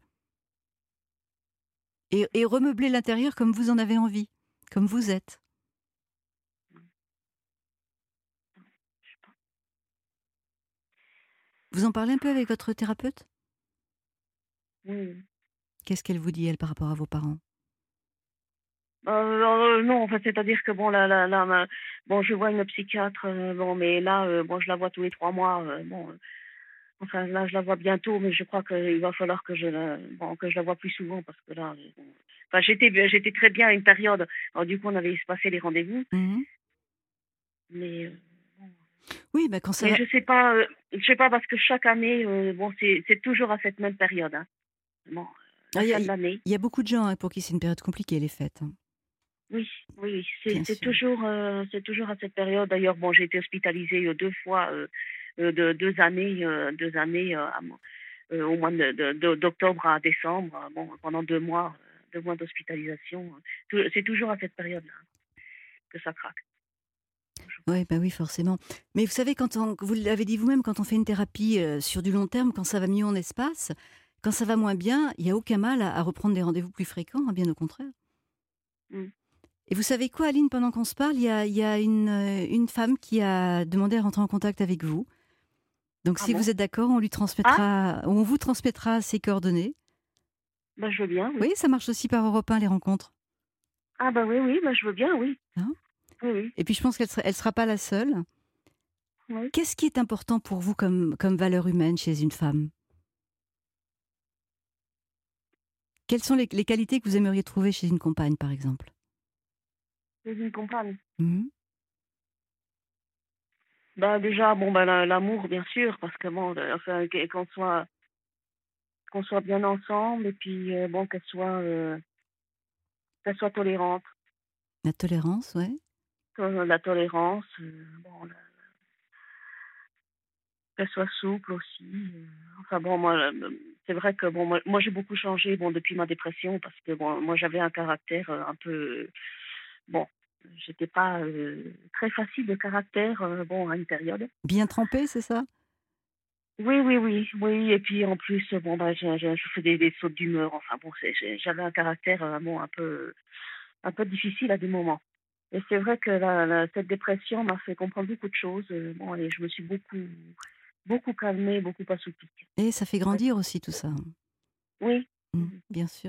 et, et remeubler l'intérieur comme vous en avez envie, comme vous êtes. Vous en parlez un peu avec votre thérapeute? Oui. Qu'est-ce qu'elle vous dit, elle, par rapport à vos parents? Euh, euh, non, enfin, c'est-à-dire que bon, là, là, là, ma- bon, je vois une psychiatre, euh, bon, mais là, euh, bon, je la vois tous les trois mois, euh, bon, euh, enfin, là, je la vois bientôt, mais je crois qu'il va falloir que je la, bon, que je la vois plus souvent parce que là, euh, bon, enfin, j'étais, j'étais très bien à une période, alors du coup, on avait espacé les rendez-vous, Mhm. mais, euh, Oui, bah quand ça mais va... je sais pas, euh, je sais pas parce que chaque année, euh, bon, c'est, c'est toujours à cette même période, hein. Bon, Ah, la Il y, fin a- de l'année. il y a beaucoup de gens hein, pour qui c'est une période compliquée, les fêtes. hein. Oui, oui, oui, c'est Bien c'est sûr. toujours, euh, c'est toujours à cette période. D'ailleurs, bon, j'ai été hospitalisée euh, deux fois, euh, euh, de deux années, euh, deux années, euh, à mo- euh, au mois de, de- de- d'octobre à décembre. euh, Bon, pendant deux mois, euh, deux mois d'hospitalisation. euh, Tou- C'est toujours à cette période-là que ça craque. Ouais, bah oui, forcément. Mais vous savez, quand on, vous l'avez dit vous-même, quand on fait une thérapie euh, sur du long terme, quand ça va mieux en espace, quand ça va moins bien, il n'y a aucun mal à, à reprendre des rendez-vous plus fréquents, hein, bien au contraire. Mm. Et vous savez quoi, Aline, pendant qu'on se parle, il y a, il y a une, euh, une femme qui a demandé à rentrer en contact avec vous. Donc, Ah si bon? vous êtes d'accord, on lui transmettra, on vous transmettra ses coordonnées. Ben, je veux bien, oui. Oui, ça marche aussi par Europe un, les rencontres. Ah ben oui, oui, ben, je veux bien, oui. Hein Oui, oui. Et puis, je pense qu'elle ne sera pas la seule. Oui. Qu'est-ce qui est important pour vous comme, comme valeur humaine chez une femme? Quelles sont les, les qualités que vous aimeriez trouver chez une compagne, par exemple? C'est une compagne. Mhm. Ben, déjà, bon, ben, la- l'amour, bien sûr, parce que bon, euh, enfin, que- qu'on soit, qu'on soit bien ensemble et puis, euh, bon, qu'elle soit, euh, qu'elle soit tolérante. La tolérance, ouais. Euh, la tolérance, euh, bon, la- qu'elle soit souple aussi. euh. Enfin bon, moi, euh, c'est vrai que bon, moi, moi, j'ai beaucoup changé bon depuis ma dépression parce que bon, moi j'avais un caractère euh, un peu euh, bon, j'étais pas euh, très facile de caractère euh, bon à une période. Bien trempée, c'est ça? Oui, oui, oui, oui. Et puis en plus, euh, bon bah, je, je, je fais des, des sautes d'humeur. Enfin bon, c'est- j'ai- j'avais un caractère euh, bon un peu un peu difficile à des moments. Et c'est vrai que la, la- cette dépression m'a fait comprendre beaucoup de choses. euh, bon, et je me suis beaucoup beaucoup calmée, beaucoup assouplie. Et ça fait C'est vrai. grandir aussi tout ça. Oui. Mm, bien sûr.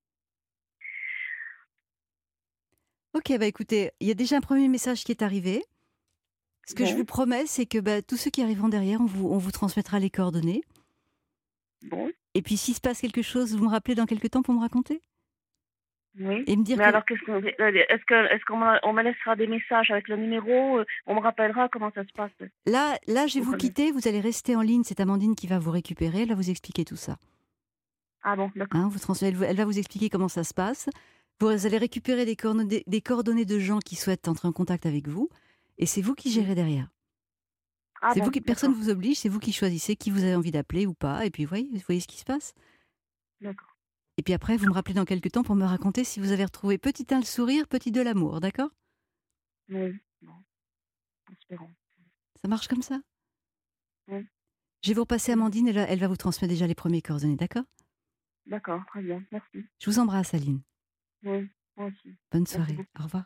Ok, bah écoutez, il y a déjà un premier message qui est arrivé. Ce que je Bon. vous promets, c'est que bah, tous ceux qui arriveront derrière, on vous, on vous transmettra les coordonnées. Bon. Et puis s'il se passe quelque chose, vous me rappelez dans quelques temps pour me raconter? Oui. Et me dire Mais que- alors, qu'est-ce qu'on, est-ce que, est-ce qu'on m'a- on me laissera des messages avec le numéro, euh, on me rappellera comment ça se passe? Là, là, je vais Vous vous connaissez. quitter, vous allez rester en ligne, c'est Amandine qui va vous récupérer, elle va vous expliquer tout ça. Ah bon, d'accord. Hein, vous transmettez- elle, vous- elle va vous expliquer comment ça se passe. Vous allez récupérer des coordonnées, des coordonnées de gens qui souhaitent entrer en contact avec vous, et c'est vous qui gérez derrière. Ah c'est bon, vous qui, personne ne d'accord. vous oblige, c'est vous qui choisissez qui vous avez envie d'appeler ou pas, et puis vous voyez, vous voyez ce qui se passe. D'accord. Et puis après, vous me rappelez dans quelques temps pour me raconter si vous avez retrouvé petit un le sourire, petit deux l'amour, d'accord? Oui. Bon. Espérons. Ça marche comme ça? Oui. Je vais vous repasser Amandine, elle, va- elle va vous transmettre déjà les premiers coordonnées, d'accord? D'accord, très bien, merci. Je vous embrasse, Aline. Oui, moi aussi. Bonne soirée. Au revoir.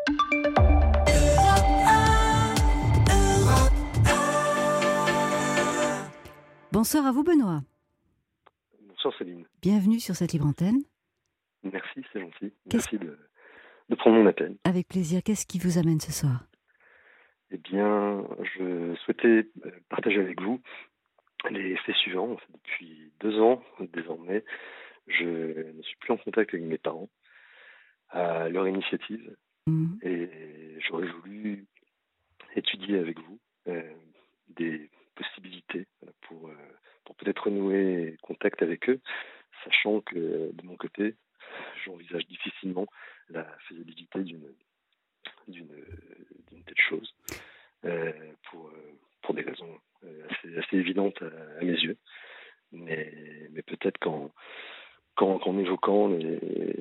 Bonsoir à vous, Benoît. Bonsoir Céline. Bienvenue sur cette libre antenne. Merci, c'est gentil. Qu'est-ce... Merci de, de prendre mon appel. Avec plaisir. Qu'est-ce qui vous amène ce soir? Eh bien, je souhaitais partager avec vous les faits suivants. Depuis deux ans, désormais, je ne suis plus en contact avec mes parents à leur initiative. Mmh. Et j'aurais voulu étudier avec vous euh, des possibilités pour, euh, pour peut-être renouer contact avec eux, sachant que de mon côté, j'envisage difficilement la faisabilité d'une, d'une, d'une telle chose, euh, pour, pour des raisons assez, assez évidentes à, à mes yeux. Mais, mais peut-être qu'en, qu'en, qu'en évoquant les,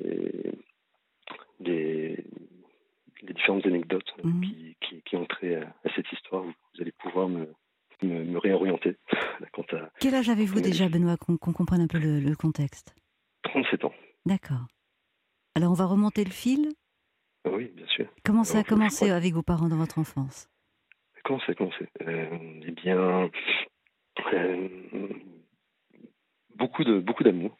les, les différentes anecdotes mmh. qui, qui, qui ont trait à, à cette histoire, vous, vous allez pouvoir me, me, me réorienter. Quant à, Quel âge avez-vous déjà, Benoît, qu'on, qu'on comprenne un peu le, le contexte? trente-sept ans. D'accord. Alors, on va remonter le fil? Oui, bien sûr. Comment ça Alors, a commencé crois... avec vos parents dans votre enfance? Comment ça a commencé euh, Eh bien, euh, beaucoup, de, beaucoup d'amour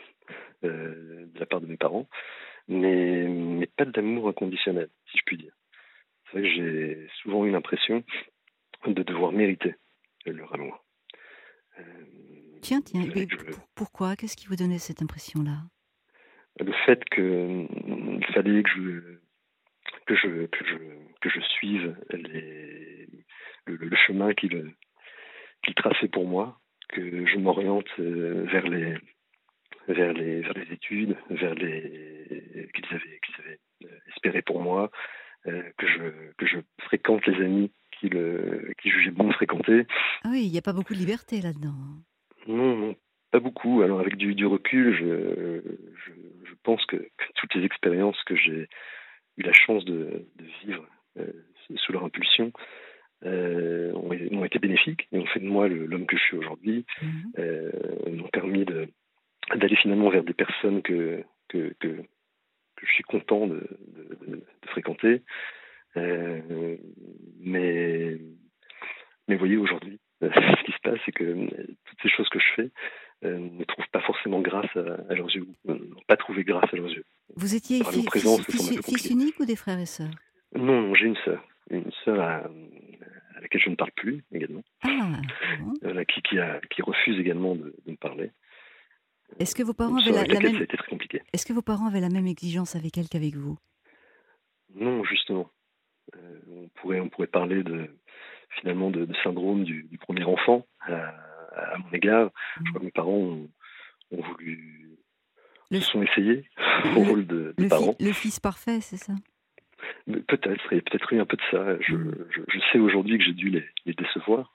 euh, de la part de mes parents, mais, mais pas d'amour inconditionnel, si je puis dire. C'est vrai que j'ai souvent eu l'impression de devoir mériter leur amour. Euh, tiens, tiens, mais je... pourquoi? Qu'est-ce qui vous donnait cette impression-là? Le fait que il fallait que je que je que je que je suive les, le, le chemin qu'il qu'il traçait pour moi, que je m'oriente vers les vers les vers les études, vers les qu'ils avaient qu'ils avaient espéré pour moi, euh, que je que je fréquente les amis qu'ils qui jugeaient bon de fréquenter. Ah oui, il n'y a pas beaucoup de liberté là-dedans. Non, non. Pas beaucoup. Alors avec du, du recul, je, je, je pense que, que toutes les expériences que j'ai eu la chance de, de vivre euh, sous leur impulsion euh, ont, ont été bénéfiques et ont fait de moi le, l'homme que je suis aujourd'hui, mmh. euh, m'ont permis de, d'aller finalement vers des personnes que, que, que, que je suis content de, de, de, de fréquenter. Euh, mais, mais voyez, aujourd'hui, ce qui se passe, c'est que toutes ces choses que je fais euh, ne trouvent pas forcément grâce à, à leurs yeux, euh, n'ont pas trouvé grâce à leurs yeux. Vous étiez fi- présent, fils, fils, fils unique ou des frères et sœurs? Non, non, j'ai une sœur. Une sœur à, à laquelle je ne parle plus également, ah, bon. euh, qui, qui, a, qui refuse également de, de me parler. Est-ce que vos parents avaient la, la même... Ça a été très compliqué. Est-ce que vos parents avaient la même exigence avec elle qu'avec vous? Non, justement. Euh, on pourrait, on pourrait parler de finalement de, de syndrome du, du premier enfant à, à mon égard. Mmh. Je crois que mes parents ont, ont voulu le, se sont essayés au le, rôle de, de le parents. Fi, le fils parfait, c'est ça? Mais peut-être, il y a peut-être eu un peu de ça. Je, mmh. je, je sais aujourd'hui que j'ai dû les, les décevoir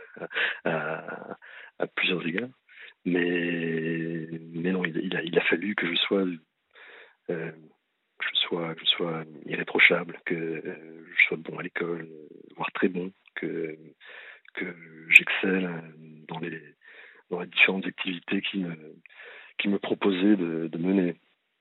à, à plusieurs égards. Mais, mais non, il, il, a, il a fallu que je sois... Euh, que je sois, que je sois irréprochable, que euh, je sois bon à l'école, voire très bon, que, que j'excelle dans les, dans les différentes activités qui me, qui me proposaient de, de mener.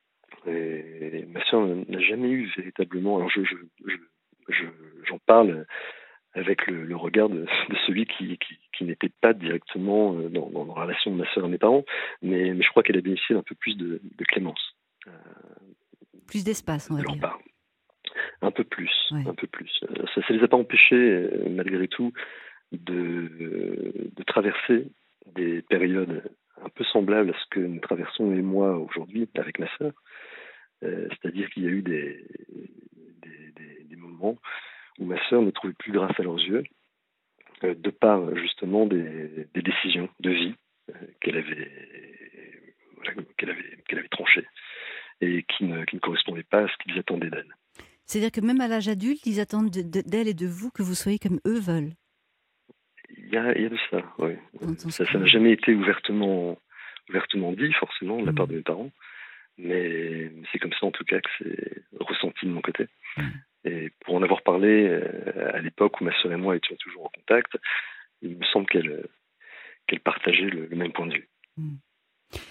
Et, et ma sœur n'a jamais eu véritablement... Alors je, je, je, je, j'en parle avec le, le regard de, de celui qui, qui, qui n'était pas directement dans, dans la relation de ma sœur et mes parents, mais, mais je crois qu'elle a bénéficié d'un peu plus de, de clémence. Euh, Plus d'espace, on va dire. Part. Un peu plus, ouais. un peu plus. Ça ne les a pas empêchés, malgré tout, de, de traverser des périodes un peu semblables à ce que nous traversons et moi aujourd'hui avec ma sœur. Euh, c'est-à-dire qu'il y a eu des, des, des, des moments où ma sœur ne trouvait plus grâce à leurs yeux, euh, de par justement des, des décisions de vie euh, qu'elle avait, voilà, qu'elle avait, qu'elle avait tranchées. Et qui ne, qui ne correspondaient pas à ce qu'ils attendaient d'elle. C'est-à-dire que même à l'âge adulte, ils attendent de, de, d'elle et de vous que vous soyez comme eux veulent. Il y a, il y a de ça, oui. Ça, ça n'a jamais été ouvertement, ouvertement dit, forcément, de la mmh. part de mes parents. Mais c'est comme ça, en tout cas, que c'est ressenti de mon côté. Mmh. Et pour en avoir parlé à l'époque où ma sœur et moi étions toujours en contact, il me semble qu'elle, qu'elle partageait le, le même point de vue. Mmh.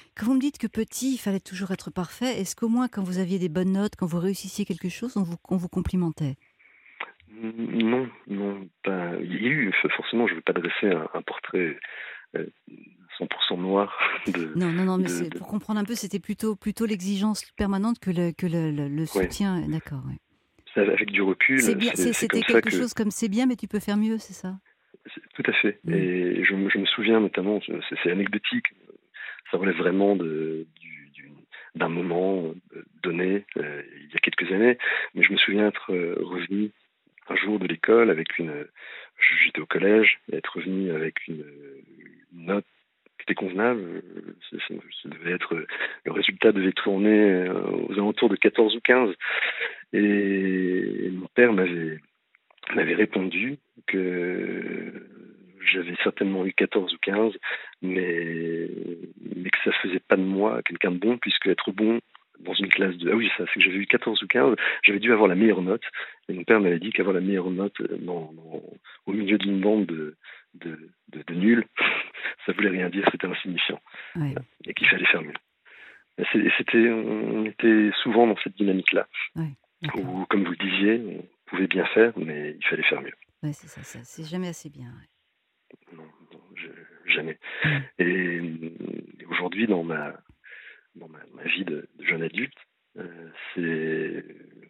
Quand vous me dites que petit, il fallait toujours être parfait, est-ce qu'au moins quand vous aviez des bonnes notes, quand vous réussissiez quelque chose, on vous, on vous complimentait? Non, non, pas. Il y a eu, forcément, je ne veux pas dresser un, un portrait euh, cent pour cent noir de. Non, non, non, mais de, c'est, de... pour comprendre un peu, c'était plutôt, plutôt l'exigence permanente que le, que le, le, le soutien. Ouais. D'accord, oui. Avec du recul, c'est bien, c'est, c'est, c'était quelque que... chose comme c'est bien, mais tu peux faire mieux, c'est ça? C'est, tout à fait. Mmh. Et je, je me souviens notamment, c'est, c'est anecdotique, ça relève vraiment de, du, du, d'un moment donné, euh, il y a quelques années, mais je me souviens être euh, revenu un jour de l'école avec une, j'étais au collège, être revenu avec une, une note qui était convenable. Ça, ça, ça devait être, le résultat devait tourner aux alentours de quatorze ou quinze. Et mon père m'avait, m'avait répondu que j'avais certainement eu quatorze ou quinze, mais, mais que ça faisait pas de moi quelqu'un de bon, puisque être bon dans une classe de... Ah oui, ça, c'est que j'avais eu quatorze ou quinze, j'avais dû avoir la meilleure note. Et mon père m'avait dit qu'avoir la meilleure note dans, dans, au milieu d'une bande de, de, de, de nuls, ça voulait rien dire, c'était insignifiant. Ouais. Et qu'il fallait faire mieux. Et c'était, on était souvent dans cette dynamique-là, ouais, où, comme vous le disiez, on pouvait bien faire, mais il fallait faire mieux. Oui, c'est ça, ça, c'est jamais assez bien. Ouais. Non, non je, jamais. Mmh. Et, et aujourd'hui, dans ma... dans ma, ma vie de, de jeune adulte, euh, c'est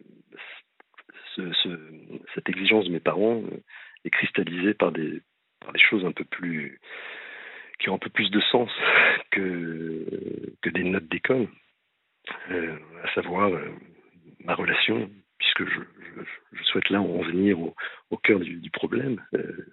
ce, ce, cette exigence de mes parents euh, est cristallisée par des, par des choses un peu plus qui ont un peu plus de sens que, que des notes d'école, euh, à savoir euh, ma relation, puisque je, je, je souhaite là en venir au, au cœur du, du problème. Euh,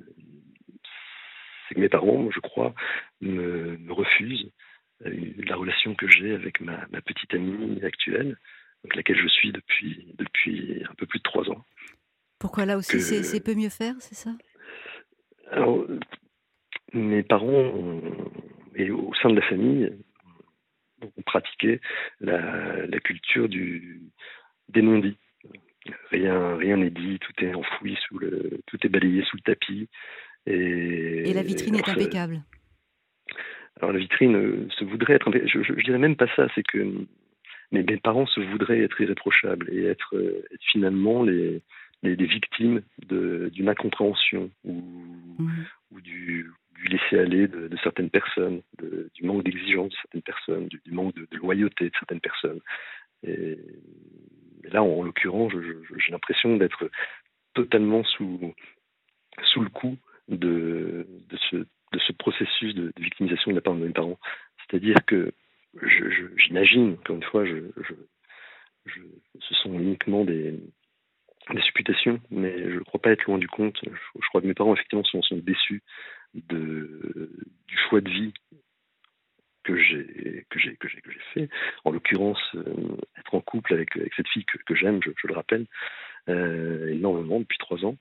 c'est que mes parents, je crois, me, me refusent la relation que j'ai avec ma, ma petite amie actuelle, avec laquelle je suis depuis, depuis un peu plus de trois ans. Pourquoi là aussi, que... c'est, c'est peu mieux faire, c'est ça? Alors, mes parents, ont, et au sein de la famille, ont pratiqué la, la culture du, des non-dits. Rien, rien n'est dit, tout est enfoui, sous le, tout est balayé sous le tapis. Et, et la vitrine alors, est impeccable. Alors la vitrine se voudrait être, je, je, je dirais même pas ça, c'est que mes, mes parents se voudraient être irréprochables et être, être finalement les, les, les victimes de, d'une incompréhension ou, mmh. ou du, du laisser-aller de, de certaines personnes, de, du manque d'exigence de certaines personnes, du, du manque de, de loyauté de certaines personnes. Et, et là, en, en l'occurrence, je, je, j'ai l'impression d'être totalement sous, sous le coup de, de ce de ce processus de, de victimisation de la part de mes parents. C'est-à-dire que je, je, j'imagine, encore une fois, je, je, je, ce sont uniquement des, des supputations, mais je ne crois pas être loin du compte. Je, je crois que mes parents, effectivement, sont, sont déçus de, du choix de vie que j'ai, que j'ai, que j'ai, que j'ai fait. En l'occurrence, euh, être en couple avec, avec cette fille que, que j'aime, je, je le rappelle, euh, énormément depuis trois ans,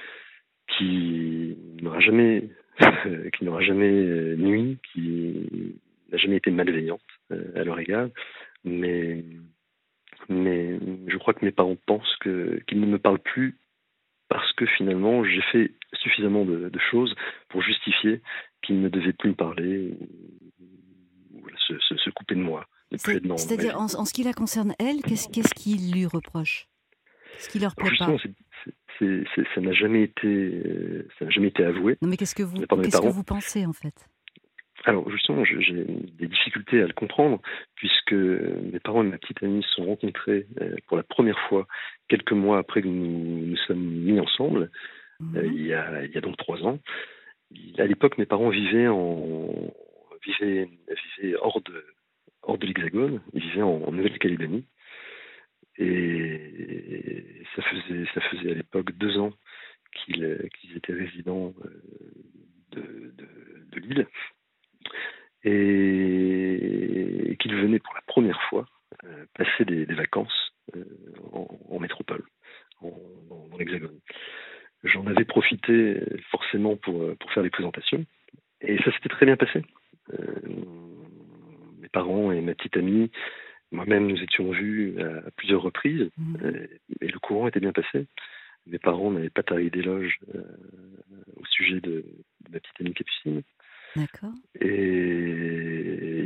qui n'aura jamais... qui n'aura jamais nui, qui n'a jamais été malveillante euh, à leur égard, mais, mais je crois que mes parents pensent que, qu'ils ne me parlent plus parce que finalement j'ai fait suffisamment de, de choses pour justifier qu'ils ne devaient plus me parler ou, ou se, se, se couper de moi. De C'est, de c'est-à-dire, en, en ce qui la concerne, elle, qu'est-ce, qu'est-ce qu'il lui reproche? Qu'est-ce qui leur plaît pas? c'est, c'est, c'est, ça n'a jamais été, ça n'a jamais été avoué. Non, mais qu'est-ce que vous, qu'est-ce que vous pensez en fait? Alors justement, j'ai des difficultés à le comprendre puisque mes parents et ma petite amie se sont rencontrés pour la première fois quelques mois après que nous nous sommes mis ensemble, mmh. euh, il, y a, il y a donc trois ans. À l'époque, mes parents vivaient en vivaient, vivaient hors de hors de l'Hexagone, ils vivaient en, en Nouvelle-Calédonie. Et ça faisait, ça faisait à l'époque deux ans qu'ils, qu'ils étaient résidents de, de, de l'île et, et qu'ils venaient pour la première fois euh, passer des, des vacances euh, en, en métropole, en, dans, dans l'Hexagone. J'en avais profité forcément pour, pour faire les présentations et ça s'était très bien passé. Euh, mes parents et ma petite amie, moi-même, nous étions vus à plusieurs reprises, mmh. euh, et le courant était bien passé. Mes parents n'avaient pas taré d'éloges euh, au sujet de, de ma petite amie Capucine. D'accord. Et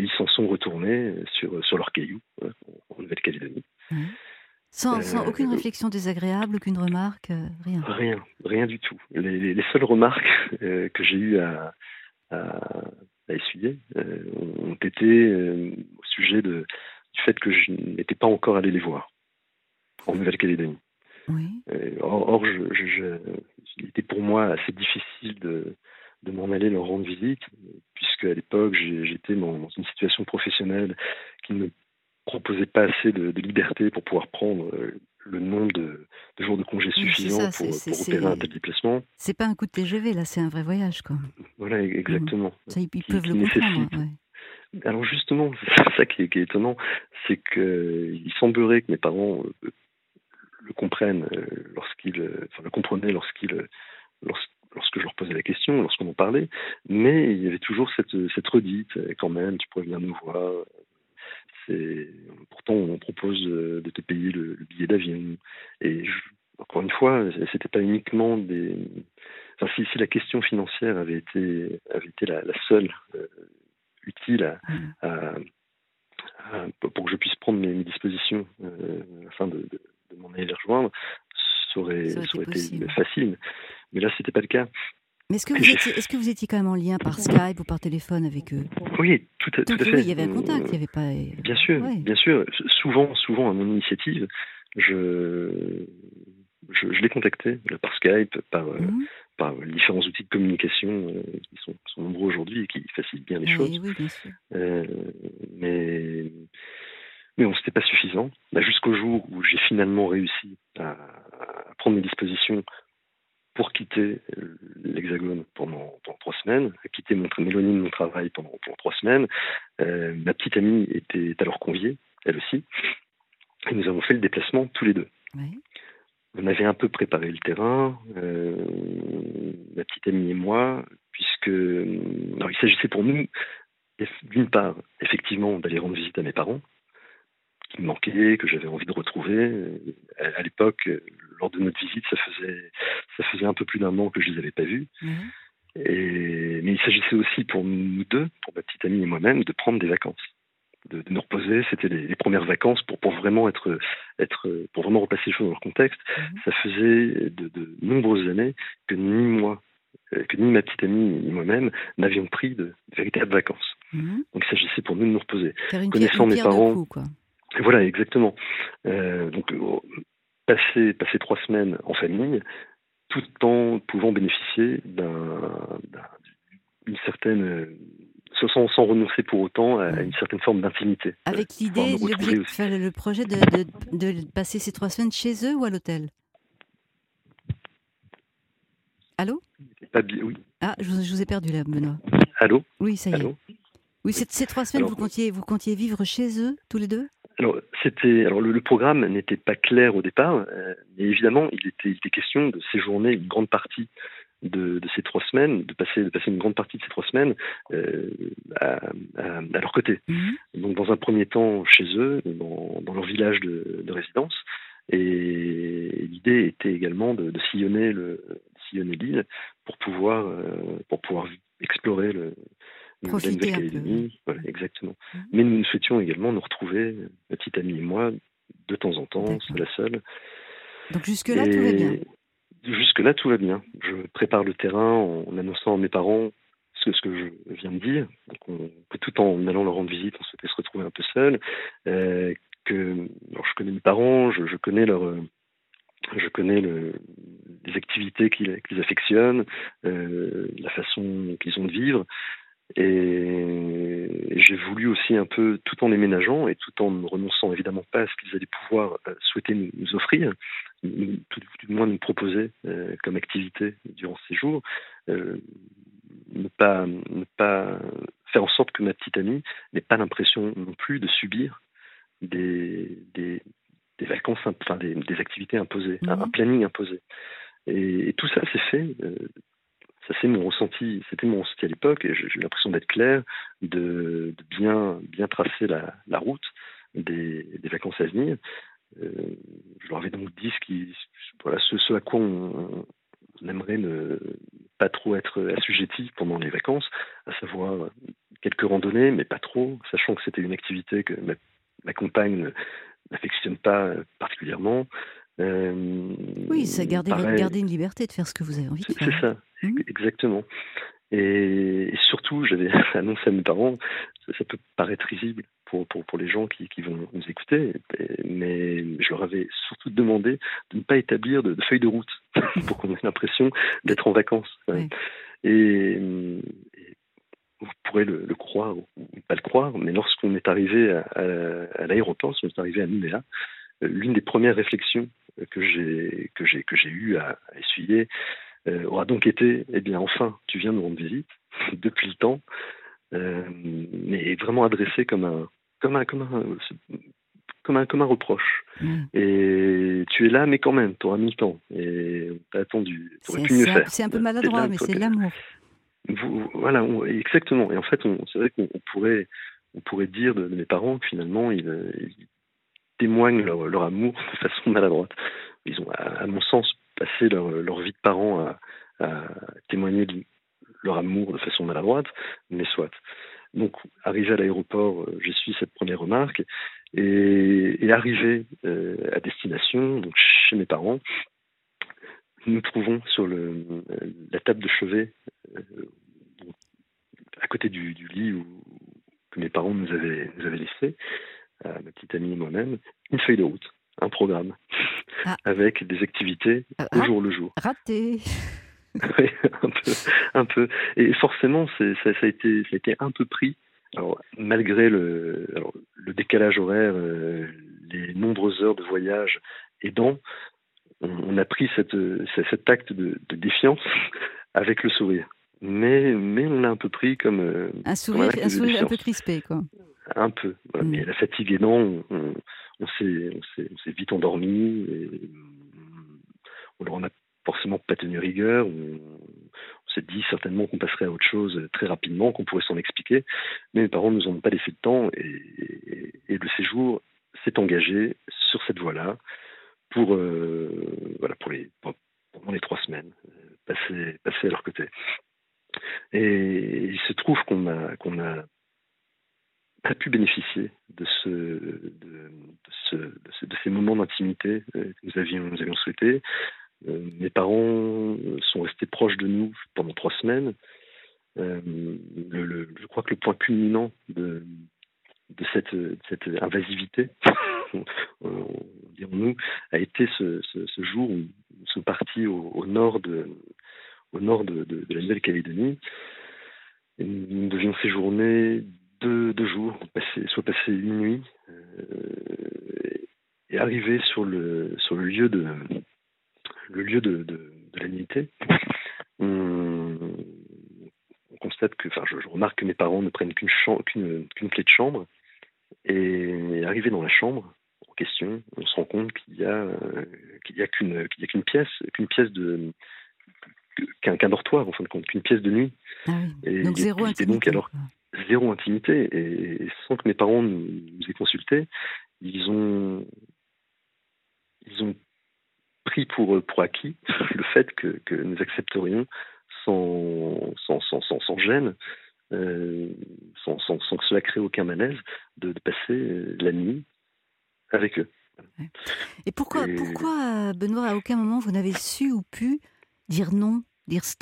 ils s'en sont retournés sur, sur leur caillou, hein, en Nouvelle-Calédonie. Mmh. Sans, sans Euh, aucune réflexion désagréable, aucune remarque, euh, rien. Rien, rien du tout. Les, les, les seules remarques euh, que j'ai eues à, à, à essuyer euh, ont été euh, au sujet de, du fait que je n'étais pas encore allé les voir en Nouvelle-Calédonie. Oui. Euh, or, or je, je, je, il était pour moi assez difficile de, de m'en aller leur rendre visite, puisque à l'époque j'ai, j'étais dans, dans une situation professionnelle qui ne me proposait pas assez de, de liberté pour pouvoir prendre euh, le nombre de, de jours de congé Oui, c'est suffisants ça, pour, c'est, c'est, pour opérer c'est- un tel déplacement. C'est pas un coup de T G V, là, c'est un vrai voyage, quoi. Voilà, e- exactement. Ça, ils, ils Qui, peuvent qui le comprendre. nécessite. Ouais. Alors justement, c'est ça qui est, qui est étonnant, c'est qu'il semblerait que mes parents euh, le comprennent euh, lorsqu'ils, euh, enfin le comprenaient lorsqu'ils, euh, lors- lorsque je leur posais la question, lorsqu'on en parlait, mais il y avait toujours cette, cette redite, euh, quand même, tu pourrais venir nous voir. C'est, pourtant, on propose euh, de te payer le, le billet d'avion. Et je- encore une fois, c'était pas uniquement des. Enfin, si, si la question financière avait été, avait été la, la seule euh, utile à, à- à- pour que je puisse prendre mes, mes dispositions euh, afin de, de, de m'en aller les rejoindre, ça aurait, Ça aurait ça aurait été été possible. facile. Mais là, c'était pas le cas. Mais est-ce que, Et vous j'ai étiez, est-ce que vous étiez quand même en lien par Skype ou par téléphone avec eux? Oui, tout à, tout Donc, à fait. oui, il y avait un contact, il Euh, n'y avait pas. Bien sûr, Ouais. bien sûr. Souvent, souvent à mon initiative, je, je, je l'ai contacté là, par Skype, par, euh, Mhm. par les différents outils de communication euh, qui sont, qui sont nombreux aujourd'hui et qui facilitent bien les Oui, choses. oui, bien sûr. Euh, mais mais bon, c'était pas suffisant. Là, jusqu'au jour où j'ai finalement réussi à, à prendre mes dispositions pour quitter euh, l'Hexagone pendant, pendant trois semaines, à quitter mon, m'éloigner de mon travail pendant, pendant trois semaines. Euh, ma petite amie était alors conviée, elle aussi, et nous avons fait le déplacement tous les deux. Oui. On avait un peu préparé le terrain, euh, ma petite amie et moi, puisque alors, il s'agissait pour nous, d'une part, effectivement, d'aller rendre visite à mes parents, qui me manquaient, que j'avais envie de retrouver. À, à l'époque, lors de notre visite, ça faisait, ça faisait un peu plus d'un an que je les avais pas vus. Oui. Et, mais il s'agissait aussi pour nous deux, pour ma petite amie et moi-même, de prendre des vacances, de, de nous reposer. C'était les, les premières vacances pour, pour vraiment être, être, pour vraiment replacer les choses dans leur contexte. Mhm. Ça faisait de, de nombreuses années que ni moi, euh, que ni ma petite amie ni moi-même n'avions pris de, de véritables vacances. Mhm. Donc il s'agissait pour nous de nous reposer. Faire une pierre, Connaissant une mes pierre parents, deux coups, quoi. voilà, exactement. Euh, donc, euh, passer, passer trois semaines en famille, tout en pouvant bénéficier d'un, d'un- d'une certaine, euh, sans, sans renoncer pour autant à une certaine forme d'intimité. Avec Euh, pouvoir l'idée, me retrouver l'objet, aussi. enfin, le projet de, de, de passer ces trois semaines chez eux ou à l'hôtel? Allô? Pas bi- oui. Ah, je vous, je vous ai perdu là, Benoît. Allô? Oui, ça y est. Allô? Oui, ces, ces trois semaines, Alors, vous comptiez, vous comptiez vivre chez eux, tous les deux? Alors, c'était, alors le, le programme n'était pas clair au départ, euh, mais évidemment, il était, il était question de séjourner une grande partie de, de ces trois semaines, de passer, de passer une grande partie de ces trois semaines euh, à, à, à leur côté. Mhm. Donc, dans un premier temps, chez eux, dans, dans leur village de, de résidence. Et l'idée était également de, de sillonner le, de sillonner l'île pour pouvoir, euh, pour pouvoir explorer le, la Profiter un peu. Nouvelle-Calédonie. Voilà, exactement. Mhm. Mais nous souhaitions également nous retrouver, ma petite amie et moi, de temps en temps, D'accord. seul à seul. Donc jusque-là, tout va bien. Jusque-là, tout va bien. Je prépare le terrain en annonçant à mes parents ce, ce que je viens de dire. Donc on, que tout en allant leur rendre visite, on souhaitait se retrouver un peu seul. Euh, que, alors je connais mes parents, je, je connais leur, euh, je connais le, les activités qu'ils, qu'ils affectionnent, euh, la façon qu'ils ont de vivre. Et j'ai voulu aussi un peu, tout en les ménageant et tout en ne renonçant évidemment pas à ce qu'ils allaient pouvoir euh, souhaiter nous, nous offrir, nous, tout, tout du moins nous proposer euh, comme activité durant ces jours, euh, ne pas, ne pas faire en sorte que ma petite amie n'ait pas l'impression non plus de subir des, des, des vacances, enfin des, des activités imposées, Mhm. un, un planning imposé. Et, et tout ça s'est fait. Euh, Ça, c'est mon ressenti, c'était mon ressenti à l'époque, et j'ai j'ai eu l'impression d'être clair, de, de bien, bien tracer la, la route des, des vacances à venir. Euh, je leur avais donc dit ce, qui, voilà, ce, ce à quoi on, on aimerait ne pas trop être assujetti pendant les vacances, à savoir quelques randonnées, mais pas trop, sachant que c'était une activité que ma, ma compagne n'affectionne pas particulièrement. Euh, Oui, ça garder, pareil, garder une liberté de faire ce que vous avez envie de c'est, faire. c'est ça, mmh. exactement. Et, et surtout, j'avais annoncé à mes parents, ça, ça peut paraître risible pour, pour, pour les gens qui, qui vont nous écouter, mais je leur avais surtout demandé de ne pas établir de, de feuille de route pour qu'on ait l'impression d'être en vacances. Oui. Et, et vous pourrez le, le croire ou pas le croire, mais lorsqu'on est arrivé à, à, à l'aéroport, lorsqu'on est arrivé à Nouméa, l'une des premières réflexions que j'ai, que j'ai, que j'ai eu à, à essuyer euh, aura donc été, eh bien enfin, tu viens nous rendre visite depuis le temps, euh, mais vraiment adressé comme un, comme un, comme un, comme un, comme un reproche. Mmh. Et tu es là, mais quand même, tu auras mis le temps et t'as attendu, tu aurais pu mieux c'est faire. Un, c'est un peu maladroit, là, mais c'est de l'amour. Vous, voilà, on, exactement. Et en fait, on, c'est vrai qu'on on pourrait, on pourrait dire de, de mes parents que finalement, ils, ils témoignent leur, leur amour de façon maladroite. Ils ont, à, à mon sens, passé leur, leur vie de parents à, à témoigner de leur amour de façon maladroite, mais soit. Donc, arrivé à l'aéroport, j'ai suivi cette première remarque, et, et arrivé euh, à destination, donc chez mes parents, nous trouvons sur le, la table de chevet, euh, à côté du, du lit où, que mes parents nous avaient, nous avaient laissé, à ma petite amie et moi-même, une feuille de route, un programme, ah. avec des activités ah, au jour le jour. Raté. Oui, un peu, un peu. Et forcément, c'est, ça, ça, a été, ça a été un peu pris. Alors, malgré le, alors, le décalage horaire, euh, les nombreuses heures de voyage aidant, on, on a pris cette, cet acte de, de défiance avec le sourire. Mais, mais on l'a un peu pris comme euh, un sourire, un, un sourire un peu crispé, quoi. Un peu. Voilà. Mm. Mais la fatigue aidant, on, on, on, s'est, on, s'est, on s'est vite endormi. Et on leur en a forcément pas tenu rigueur. On, on s'est dit certainement qu'on passerait à autre chose très rapidement, qu'on pourrait s'en expliquer. Mais mes parents ne nous ont pas laissé de temps et, et, et le séjour s'est engagé sur cette voie-là pour, euh, voilà, pour les, pour, pendant les trois semaines, passer, passer à leur côté. Et il se trouve qu'on a, qu'on a pas pu bénéficier de, ce, de, de, ce, de, ce, de ces moments d'intimité que nous avions, nous avions souhaité. Euh, mes parents sont restés proches de nous pendant trois semaines. Euh, le, le, je crois que le point culminant de, de, cette, de cette invasivité, dirons-nous, a été ce, ce, ce jour où nous sommes partis au, au nord de, au nord de, de, de la Nouvelle-Calédonie. Et nous devions séjourner deux, deux jours, passer, soit passer une nuit euh, et arriver sur le, sur le lieu de le lieu de, de, de la nuitée. On, on constate que, enfin, je, je remarque que mes parents ne prennent qu'une, chambre, qu'une, qu'une clé de chambre, et arrivé dans la chambre en question, on se rend compte qu'il y a euh, qu'il y a qu'une qu'il y a qu'une pièce, qu'une pièce de qu'un, qu'un dortoir en fin de compte, qu'une pièce de nuit. Ah oui. Et donc zéro intimité. Donc alors zéro intimité, et sans que mes parents nous, nous aient consultés, ils ont ils ont pris pour, pour acquis le fait que, que nous accepterions sans, sans, sans, sans, sans gêne, euh, sans, sans, sans que cela crée aucun malaise, de, de passer la nuit avec eux. Et pourquoi, Et... pourquoi, Benoît, à aucun moment vous n'avez su ou pu dire non, dire stop ?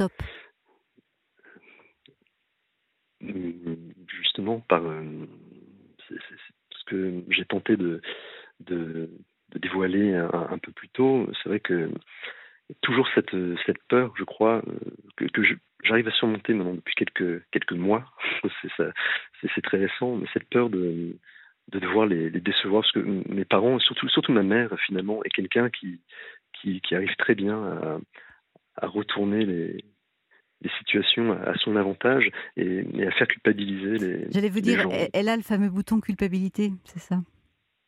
Justement, par, euh, c'est, c'est, c'est parce que j'ai tenté de, de de dévoiler un, un peu plus tôt. C'est vrai que toujours cette, cette peur, je crois, que, que je, j'arrive à surmonter maintenant depuis quelques, quelques mois. C'est, ça, c'est, c'est très récent, mais cette peur de, de devoir les, les décevoir, parce que mes parents, surtout, surtout ma mère, finalement, est quelqu'un qui, qui, qui arrive très bien à, à retourner les, les situations à son avantage et, et à faire culpabiliser les J'allais vous les dire, gens. Elle a le fameux bouton culpabilité, c'est ça ? Comment ?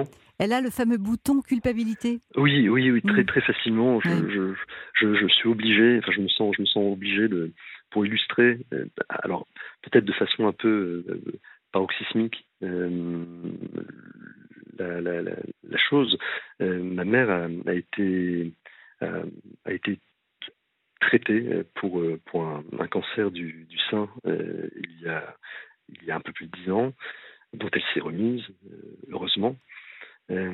Elle a le fameux bouton culpabilité. Oui, oui, oui, très, mmh. très facilement. Je, ouais. je, je, je suis obligé, enfin, je me sens, je me sens obligé de, pour illustrer, euh, alors, peut-être de façon un peu euh, paroxysmique, euh, la, la, la, la chose. Euh, ma mère a, a été, a, a été traitée pour, pour un, un cancer du, du sein euh, il y a, il y a un peu plus de dix ans, dont elle s'est remise, euh, heureusement. Euh,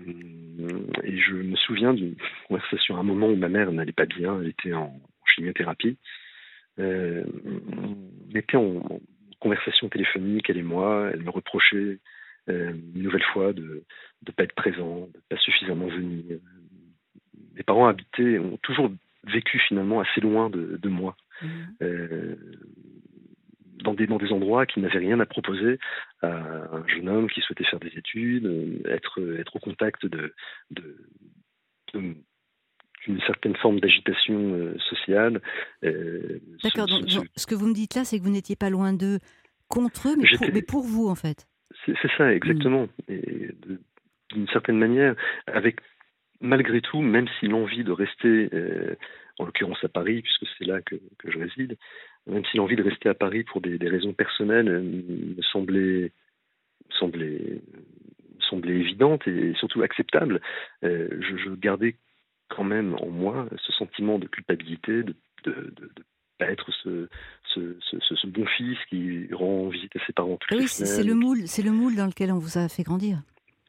et je me souviens d'une conversation à un moment où ma mère n'allait pas bien, elle était en chimiothérapie. Euh, on était en, en conversation téléphonique, elle et moi, elle me reprochait euh, une nouvelle fois de ne pas être présent, de ne pas suffisamment venir. Mes parents habitaient, ont toujours vécu finalement assez loin de, de moi, mmh. euh, dans, des, dans des endroits qui n'avaient rien à proposer à un jeune homme qui souhaitait faire des études, être, être au contact de, de, de d'une certaine forme d'agitation euh, sociale. Euh, D'accord, ce, donc ce, ce que vous me dites là, c'est que vous n'étiez pas loin d'eux contre eux, mais pour, mais pour vous en fait. C'est, c'est ça, exactement. Mmh. Et de, d'une certaine manière, avec malgré tout, même si l'envie de rester, euh, en l'occurrence à Paris, puisque c'est là que, que je réside, même si l'envie de rester à Paris pour des, des raisons personnelles euh, me semblait, semblait, semblait évidente et surtout acceptable, euh, je, je gardais quand même en moi ce sentiment de culpabilité, de de, de, de pas être ce, ce, ce, ce bon fils qui rend visite à ses parents toutes ah les oui, semaines. C'est le moule, c'est le moule dans lequel on vous a fait grandir.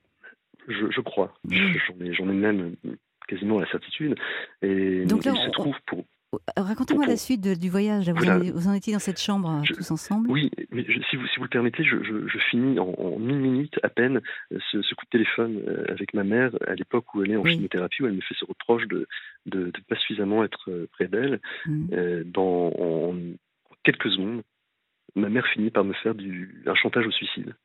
Je, je crois. Mmh. J'en ai, j'en ai même quasiment la certitude. Et donc là, il on, se trouve pour... Racontez-moi pour, la suite de, du voyage. Vous, voilà. en, vous en étiez dans cette chambre je, tous ensemble? Oui, mais je, si, vous, si vous le permettez, je, je, je finis en, en une minute à peine ce, ce coup de téléphone avec ma mère à l'époque où elle est en oui. chimiothérapie, où elle me fait ce reproche de ne pas suffisamment être près d'elle. Mmh. Euh, dans en, en quelques secondes, ma mère finit par me faire du, un chantage au suicide.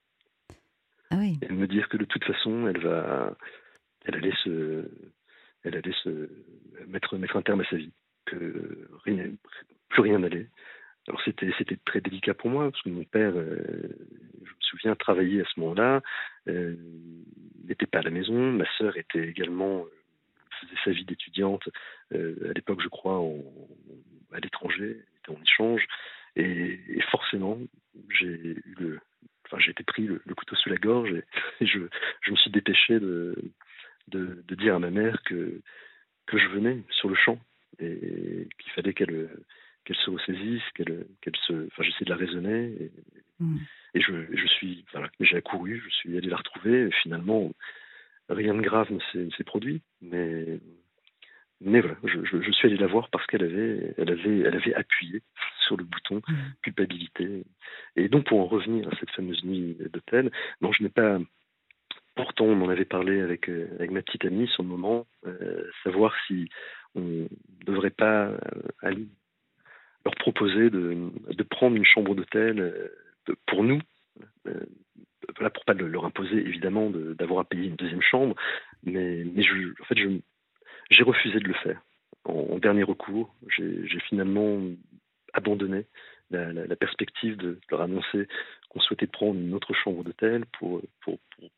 Ah oui. Et me dire que de toute façon, elle va, elle allait se, elle allait se mettre, mettre un terme à sa vie, que rien, plus rien n'allait. Alors c'était, c'était très délicat pour moi parce que mon père, euh, je me souviens, travaillait à ce moment-là, euh, n'était pas à la maison. Ma sœur était également, euh, faisait sa vie d'étudiante euh, à l'époque, je crois, en, à l'étranger, était en échange, et, et forcément, j'ai eu le Enfin, j'ai été pris le, le couteau sous la gorge et, et je, je me suis dépêché de, de, de dire à ma mère que, que je venais sur le champ et qu'il fallait qu'elle, qu'elle se ressaisisse, qu'elle, qu'elle se... Enfin, j'essayais de la raisonner et, mmh. et je, je suis... Voilà, j'ai accouru, je suis allé la retrouver et finalement, rien de grave ne s'est, ne s'est produit, mais... Mais voilà, je, je, je suis allé la voir parce qu'elle avait, elle avait, elle avait appuyé sur le bouton mmh. culpabilité. Et donc, pour en revenir à cette fameuse nuit d'hôtel, non, je n'ai pas. Pourtant, on en avait parlé avec, euh, avec ma petite amie sur le moment, euh, savoir si on ne devrait pas euh, aller leur proposer de, de prendre une chambre d'hôtel euh, pour nous. Euh, voilà, pour pas leur imposer évidemment de, d'avoir à payer une deuxième chambre, mais, mais je, en fait, je J'ai refusé de le faire. En, en dernier recours, j'ai, j'ai finalement abandonné la, la, la perspective de leur annoncer qu'on souhaitait prendre une autre chambre d'hôtel pour, pour, pour,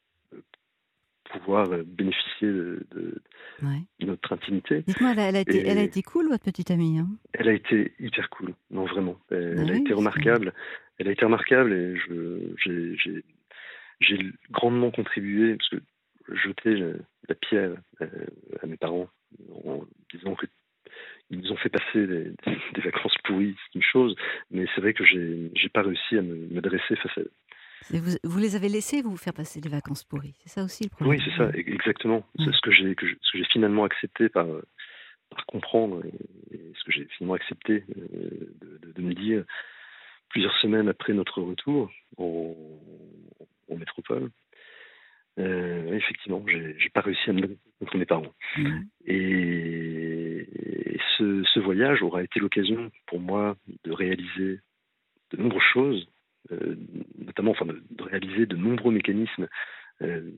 pour pouvoir bénéficier de, de, ouais. de notre intimité. Dites-moi, elle a, elle, a été, elle a été cool, votre petite amie hein? Elle a été hyper cool, non vraiment. Elle, ah elle oui, a été remarquable. Elle a été remarquable et je, j'ai, j'ai, j'ai grandement contribué parce que jeter la, la pierre à, à mes parents en disant qu'ils nous ont fait passer des, des vacances pourries, c'est une chose, mais c'est vrai que j'ai, j'ai pas réussi à me, me dresser face à eux. Vous, vous les avez laissés vous faire passer des vacances pourries, c'est ça aussi le problème? Oui, c'est ça, exactement. Ouais. C'est ce que j'ai, que je, ce que j'ai finalement accepté par, par comprendre et, et ce que j'ai finalement accepté euh, de, de, de me dire plusieurs semaines après notre retour en, en métropole. Euh, effectivement, j'ai, j'ai pas réussi à me dresser contre mes parents. Mmh. Et, et ce, ce voyage aura été l'occasion pour moi de réaliser de nombreuses choses, euh, notamment enfin, de, de réaliser de nombreux mécanismes euh,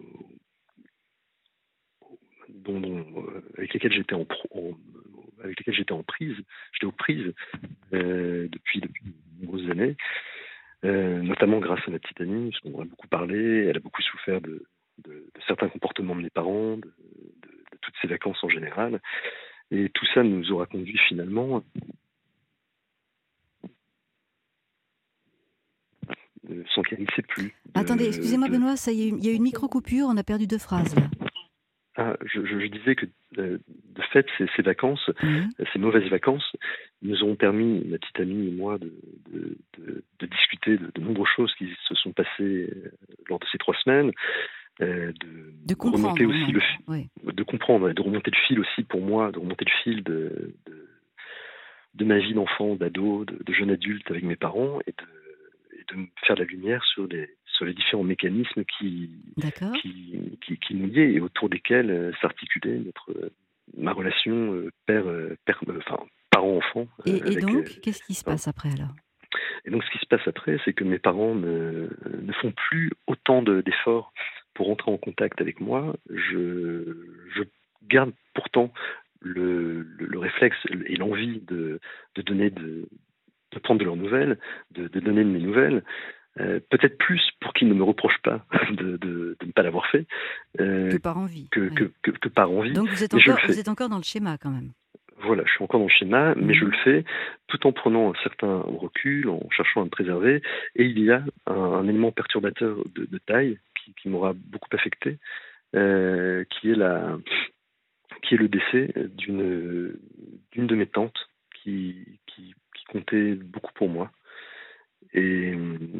dont, dont, euh, avec lesquels j'étais en, pro, en avec lesquels j'étais en prise, j'étais aux prises euh, depuis, depuis de nombreuses années. Euh, notamment grâce à ma petite amie, parce qu'on en a beaucoup parlé, elle a beaucoup souffert de, de, de certains comportements de mes parents, de, de, de toutes ces vacances en général, et tout ça nous aura conduit finalement, euh, sans qu'elle ne sait plus. De, Attendez, excusez-moi de... Benoît, ça y est, il y a eu une micro-coupure, on a perdu deux phrases là. Ah, je, je, je disais que euh, de fait, ces, ces vacances, mmh. ces mauvaises vacances, nous ont permis, ma petite amie et moi, de, de, de, de discuter de, de nombreuses choses qui se sont passées lors de ces trois semaines. Euh, de, de comprendre, remonter aussi ouais. le fil, oui. de comprendre, de remonter le fil aussi pour moi, de remonter le fil de, de, de ma vie d'enfant, d'ado, de, de jeune adulte avec mes parents, et de, et de faire de la lumière sur les, sur les différents mécanismes qui, qui, qui, qui nous liaient et autour desquels euh, s'articulait notre, ma relation euh, père, euh, père, euh, enfin, parent-enfant. Et, euh, et avec, donc, euh, qu'est-ce qui se passe après alors ? Et donc, ce qui se passe après, c'est que mes parents ne, ne font plus autant de, d'efforts pour entrer en contact avec moi. Je, je garde pourtant le, le, le réflexe et l'envie de, de donner, de, de prendre de leurs nouvelles, de, de donner de mes nouvelles. Euh, peut-être plus pour qu'ils ne me reprochent pas de, de, de ne pas l'avoir fait. Euh, que par envie. Que, ouais. que, que, que par envie. Donc, vous êtes, encore, vous êtes encore dans le schéma quand même. Voilà, je suis encore dans le schéma, mais mmh. je le fais tout en prenant un certain recul, en cherchant à me préserver. Et il y a un, un élément perturbateur de, de taille qui, qui m'aura beaucoup affecté, euh, qui est la, qui est le décès d'une, d'une de mes tantes qui, qui, qui comptait beaucoup pour moi. Et,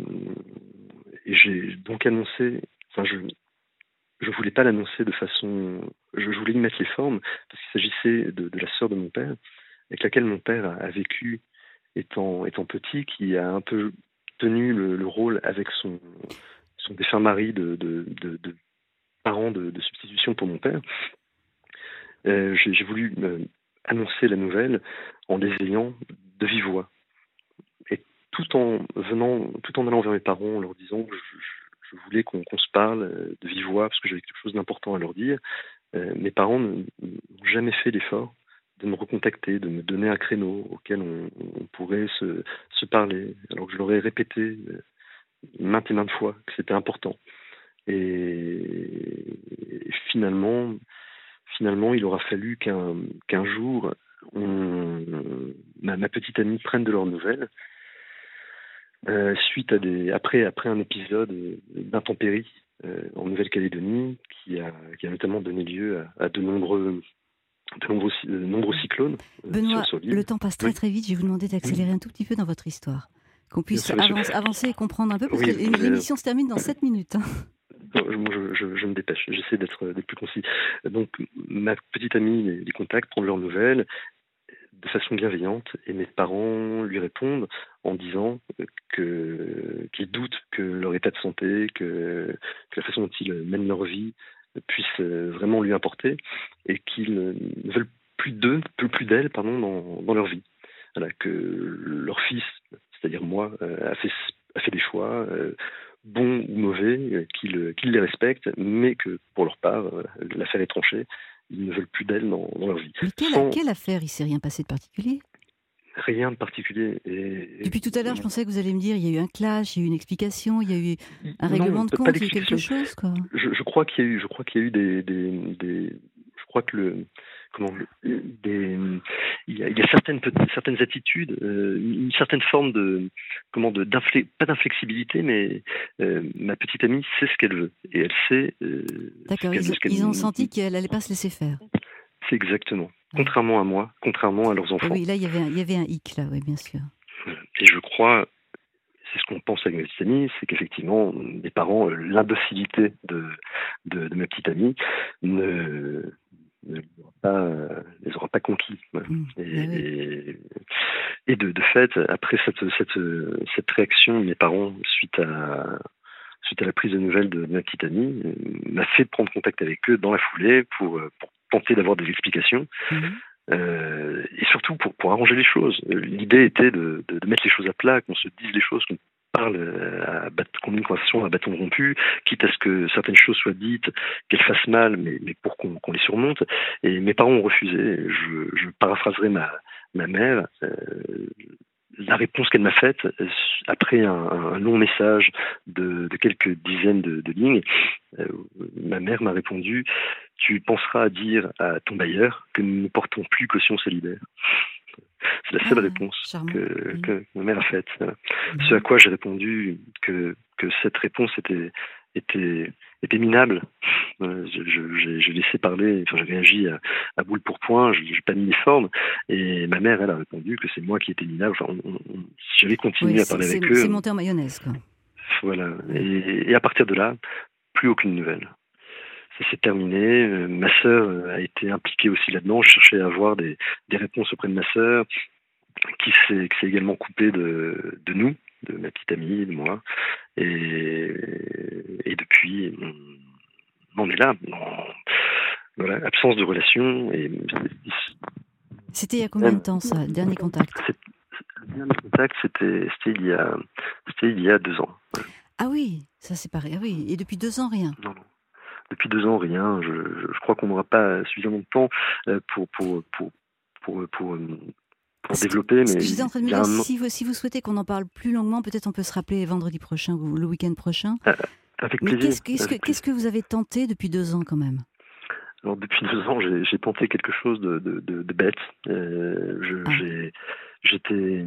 et j'ai donc annoncé, enfin je je voulais pas l'annoncer de façon, je, je voulais y mettre les formes parce qu'il s'agissait de, de la sœur de mon père, avec laquelle mon père a, a vécu étant étant petit, qui a un peu tenu le, le rôle avec son son défunt mari de de, de, de parent de, de substitution pour mon père. Euh, j'ai, j'ai voulu euh, annoncer la nouvelle en les ayant de vive voix. Tout en venant, tout en allant vers mes parents, en leur disant que je, je, je voulais qu'on, qu'on se parle de vive voix parce que j'avais quelque chose d'important à leur dire. Euh, mes parents n'ont jamais fait l'effort de me recontacter, de me donner un créneau auquel on, on pourrait se, se parler, alors que je leur ai répété maintes et maintes fois que c'était important. Et, et finalement, finalement, il aura fallu qu'un, qu'un jour, on, ma, ma petite amie prenne de leurs nouvelles. Euh, suite à des après après un épisode d'intempéries euh, en Nouvelle-Calédonie qui a qui a notamment donné lieu à, à de nombreux de nombreux de nombreux cyclones. Benoît, sur, sur l'île. Le temps passe très oui. très vite. Je vais vous demander d'accélérer oui. un tout petit peu dans votre histoire, qu'on puisse sûr, avance, avancer et comprendre un peu parce oui, que l'émission se termine dans sept minutes. Hein. Moi, je, je, je me dépêche. J'essaie d'être, d'être plus concis. Donc, ma petite amie les, les contacte, prend leurs nouvelles de façon bienveillante, et mes parents lui répondent en disant que, qu'ils doutent que leur état de santé, que, que la façon dont ils mènent leur vie puisse vraiment lui importer, et qu'ils ne veulent plus d'eux, plus, plus d'elle, pardon, dans, dans leur vie. Voilà, que leur fils, c'est-à-dire moi, a fait, a fait des choix, euh, bons ou mauvais, qu'ils, qu'ils les respectent, mais que pour leur part, l'affaire est tranchée. Ils ne veulent plus d'elle dans, dans leur vie. Mais quelle, Sans... quelle affaire ? Il ne s'est rien passé de particulier ? Rien de particulier. Et... Depuis tout à l'heure, je pensais que vous alliez me dire il y a eu un clash, il y a eu une explication, il y a eu un non, règlement de compte, il y a eu quelque chose, quoi. Je, je crois qu'il y a eu, je crois qu'il y a eu des, des, des je crois que le, comment, des, il y a, il y a certaines certaines attitudes, euh, une certaine forme de, comment, de d'inflé, pas d'inflexibilité, mais euh, ma petite amie sait ce qu'elle veut et elle sait. Euh, D'accord, ils, ils ont senti qu'elle n'allait pas se laisser faire. C'est exactement. Contrairement à moi, contrairement à leurs enfants. Et oui, là, il y avait un, il y avait un hic, là, oui, bien sûr. Et je crois, c'est ce qu'on pense avec ma petite amie, c'est qu'effectivement, mes parents, l'imbécilité de, de, de ma petite amie ne, ne les aura pas, les aura pas conquis. Mmh, et, oui. et, et de, de fait, après cette, cette, cette réaction de mes parents suite à, suite à la prise de nouvelles de ma petite amie, m'a fait prendre contact avec eux dans la foulée pour, pour tenter d'avoir des explications. Mmh. Euh, et surtout pour, pour arranger les choses. L'idée était de, de, de mettre les choses à plat, qu'on se dise les choses, qu'on parle, à bat, qu'on ait une conversation à bâton rompu, quitte à ce que certaines choses soient dites, qu'elles fassent mal, mais, mais pour qu'on, qu'on les surmonte. Et mes parents ont refusé. Je, je paraphraserai ma, ma mère. Euh, La réponse qu'elle m'a faite, après un, un long message de, de quelques dizaines de, de lignes, euh, ma mère m'a répondu « Tu penseras à dire à ton bailleur que nous ne portons plus caution solidaire ». C'est la seule ah, réponse que, oui. que ma mère a faite. Voilà. Mmh. Ce à quoi j'ai répondu que, que cette réponse était, était, était minable. Euh, je, je, j'ai, j'ai laissé parler, enfin, j'ai réagi à, à boule pour point, je n'ai pas mis les formes. Et ma mère, elle a répondu que c'est moi qui étais minable. Enfin, on, on, si j'avais continué oui, à parler c'est, avec c'est, eux. C'est monté en mayonnaise, quoi. Voilà. Et, et à partir de là, plus aucune nouvelle. Ça s'est terminé. Euh, ma sœur a été impliquée aussi là-dedans. Je cherchais à avoir des, des réponses auprès de ma sœur, qui s'est, qui s'est également coupée de, de nous, de ma petite amie, de moi. Et, et depuis, on, on est là. On, voilà, absence de relation. Et, c'était il y a combien de temps, ça, le dernier contact? c'est, Le dernier contact, c'était, c'était, il y a, c'était il y a deux ans. Ah oui, ça c'est pareil. Ah oui, et depuis deux ans, rien. Non, non. Depuis deux ans, rien. Je, je, je crois qu'on n'aura pas suffisamment de temps pour, pour, pour, pour, pour, pour développer. Ce mais que j'étais en train de me dire, un... si, vous, si vous souhaitez qu'on en parle plus longuement, peut-être on peut se rappeler vendredi prochain ou le week-end prochain. Euh, avec mais plaisir. Qu'est-ce, qu'est-ce, avec que, qu'est-ce que vous avez tenté depuis deux ans quand même? Alors, depuis deux ans, j'ai, j'ai tenté quelque chose de, de, de, de bête. Euh, je, ah. j'ai, j'étais...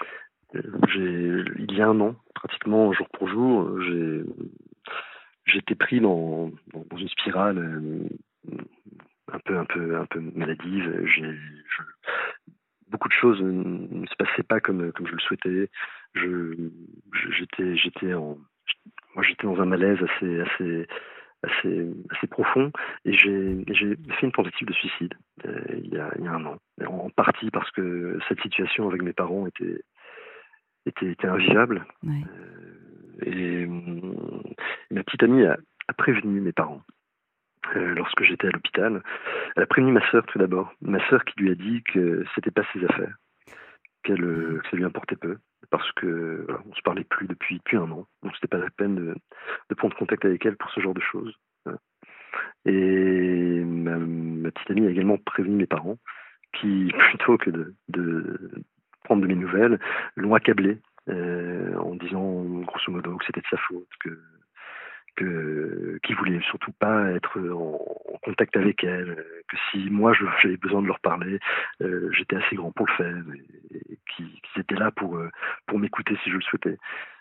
J'ai, il y a un an, pratiquement jour pour jour, j'ai, j'étais pris dans, dans une spirale euh, un peu, un peu, un peu maladive. J'ai, je, beaucoup de choses ne se passaient pas comme, comme je le souhaitais. Je, j'étais, j'étais en, moi, j'étais dans un malaise assez, assez, assez, assez profond, et j'ai, j'ai fait une tentative de suicide euh, il y a, il y a un an. En partie parce que cette situation avec mes parents était Était, était invivable. Ouais. Euh, et, et ma petite amie a, a prévenu mes parents euh, lorsque j'étais à l'hôpital. Elle a prévenu ma sœur tout d'abord. Ma sœur qui lui a dit que c'était pas ses affaires, qu'elle, que ça lui importait peu, parce que voilà, on se parlait plus depuis, depuis un an. Donc c'était pas la peine de, de prendre contact avec elle pour ce genre de choses. Et ma, ma petite amie a également prévenu mes parents qui, plutôt que de, de prendre de mes nouvelles, l'ont accablé euh, en disant grosso modo que c'était de sa faute, que, que qu'il voulait surtout pas être en, en contact avec elle, que si moi je, j'avais besoin de leur parler, euh, j'étais assez grand pour le faire, et, et qu'ils, qu'ils étaient là pour pour m'écouter si je le souhaitais.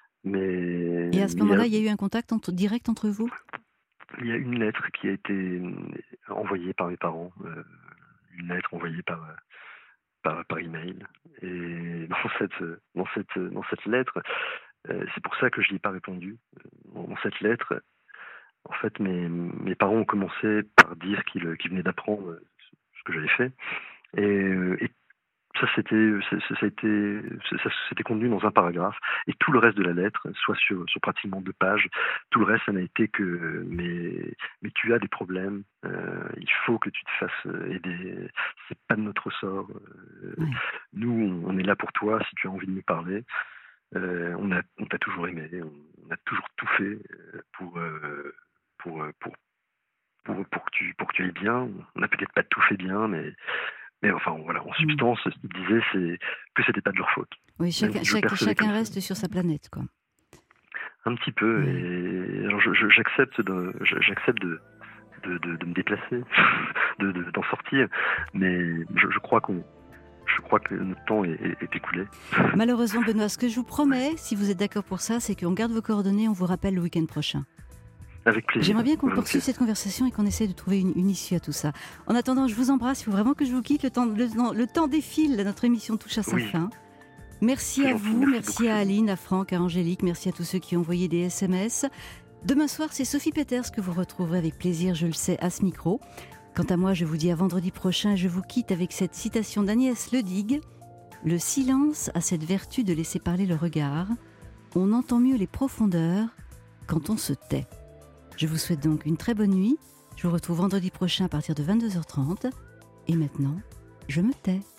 Mais et à ce moment-là, il y a eu un contact entre, direct entre vous? Il y a une lettre qui a été envoyée par mes parents, euh, une lettre envoyée par Par, par email. Et dans cette, dans cette, dans cette lettre, euh, c'est pour ça que je n'y ai pas répondu. Dans cette lettre, en fait, mes, mes parents ont commencé par dire qu'ils, qu'ils venaient d'apprendre ce que j'avais fait. Et, et ça, c'était, ça, ça, a été, ça, ça s'était contenu dans un paragraphe. Et tout le reste de la lettre, soit sur, sur pratiquement deux pages, tout le reste, ça n'a été que mais, mais tu as des problèmes, euh, il faut que tu te fasses aider, c'est pas de notre ressort. Euh, mmh. Nous, on est là pour toi si tu as envie de nous parler. Euh, on, a, on t'a toujours aimé, on a toujours tout fait pour, euh, pour, pour, pour, pour, que tu, pour que tu ailles bien. On n'a peut-être pas tout fait bien, mais. Mais enfin, voilà, en substance, ce qu'ils disaient, c'est que c'était pas de leur faute. Oui, chacun, chaque, chacun reste sur sa planète, quoi. Un petit peu. Mmh. Et alors, je, je, j'accepte, de, j'accepte de, de, de, de me déplacer, de, de, d'en sortir, mais je, je crois qu'on, je crois que notre temps est, est, est écoulé. Malheureusement, Benoît, ce que je vous promets, si vous êtes d'accord pour ça, c'est qu'on garde vos coordonnées, on vous rappelle le week-end prochain. Avec plaisir. J'aimerais bien qu'on poursuive cette conversation et qu'on essaie de trouver une, une issue à tout ça. En attendant, je vous embrasse. Il faut vraiment que je vous quitte. Le temps, le, le temps défile. Notre émission touche à sa oui. fin. Merci c'est à gentil, vous, merci, merci à Aline, à Franck, à Angélique. Merci à tous ceux qui ont envoyé des S M S. Demain soir, c'est Sophie Peters que vous retrouverez avec plaisir, je le sais, à ce micro. Quant à moi, je vous dis à vendredi prochain. Je vous quitte avec cette citation d'Agnès Ledigue. Le silence a cette vertu de laisser parler le regard. On entend mieux les profondeurs quand on se tait. Je vous souhaite donc une très bonne nuit. Je vous retrouve vendredi prochain à partir de vingt-deux heures trente. Et maintenant, je me tais.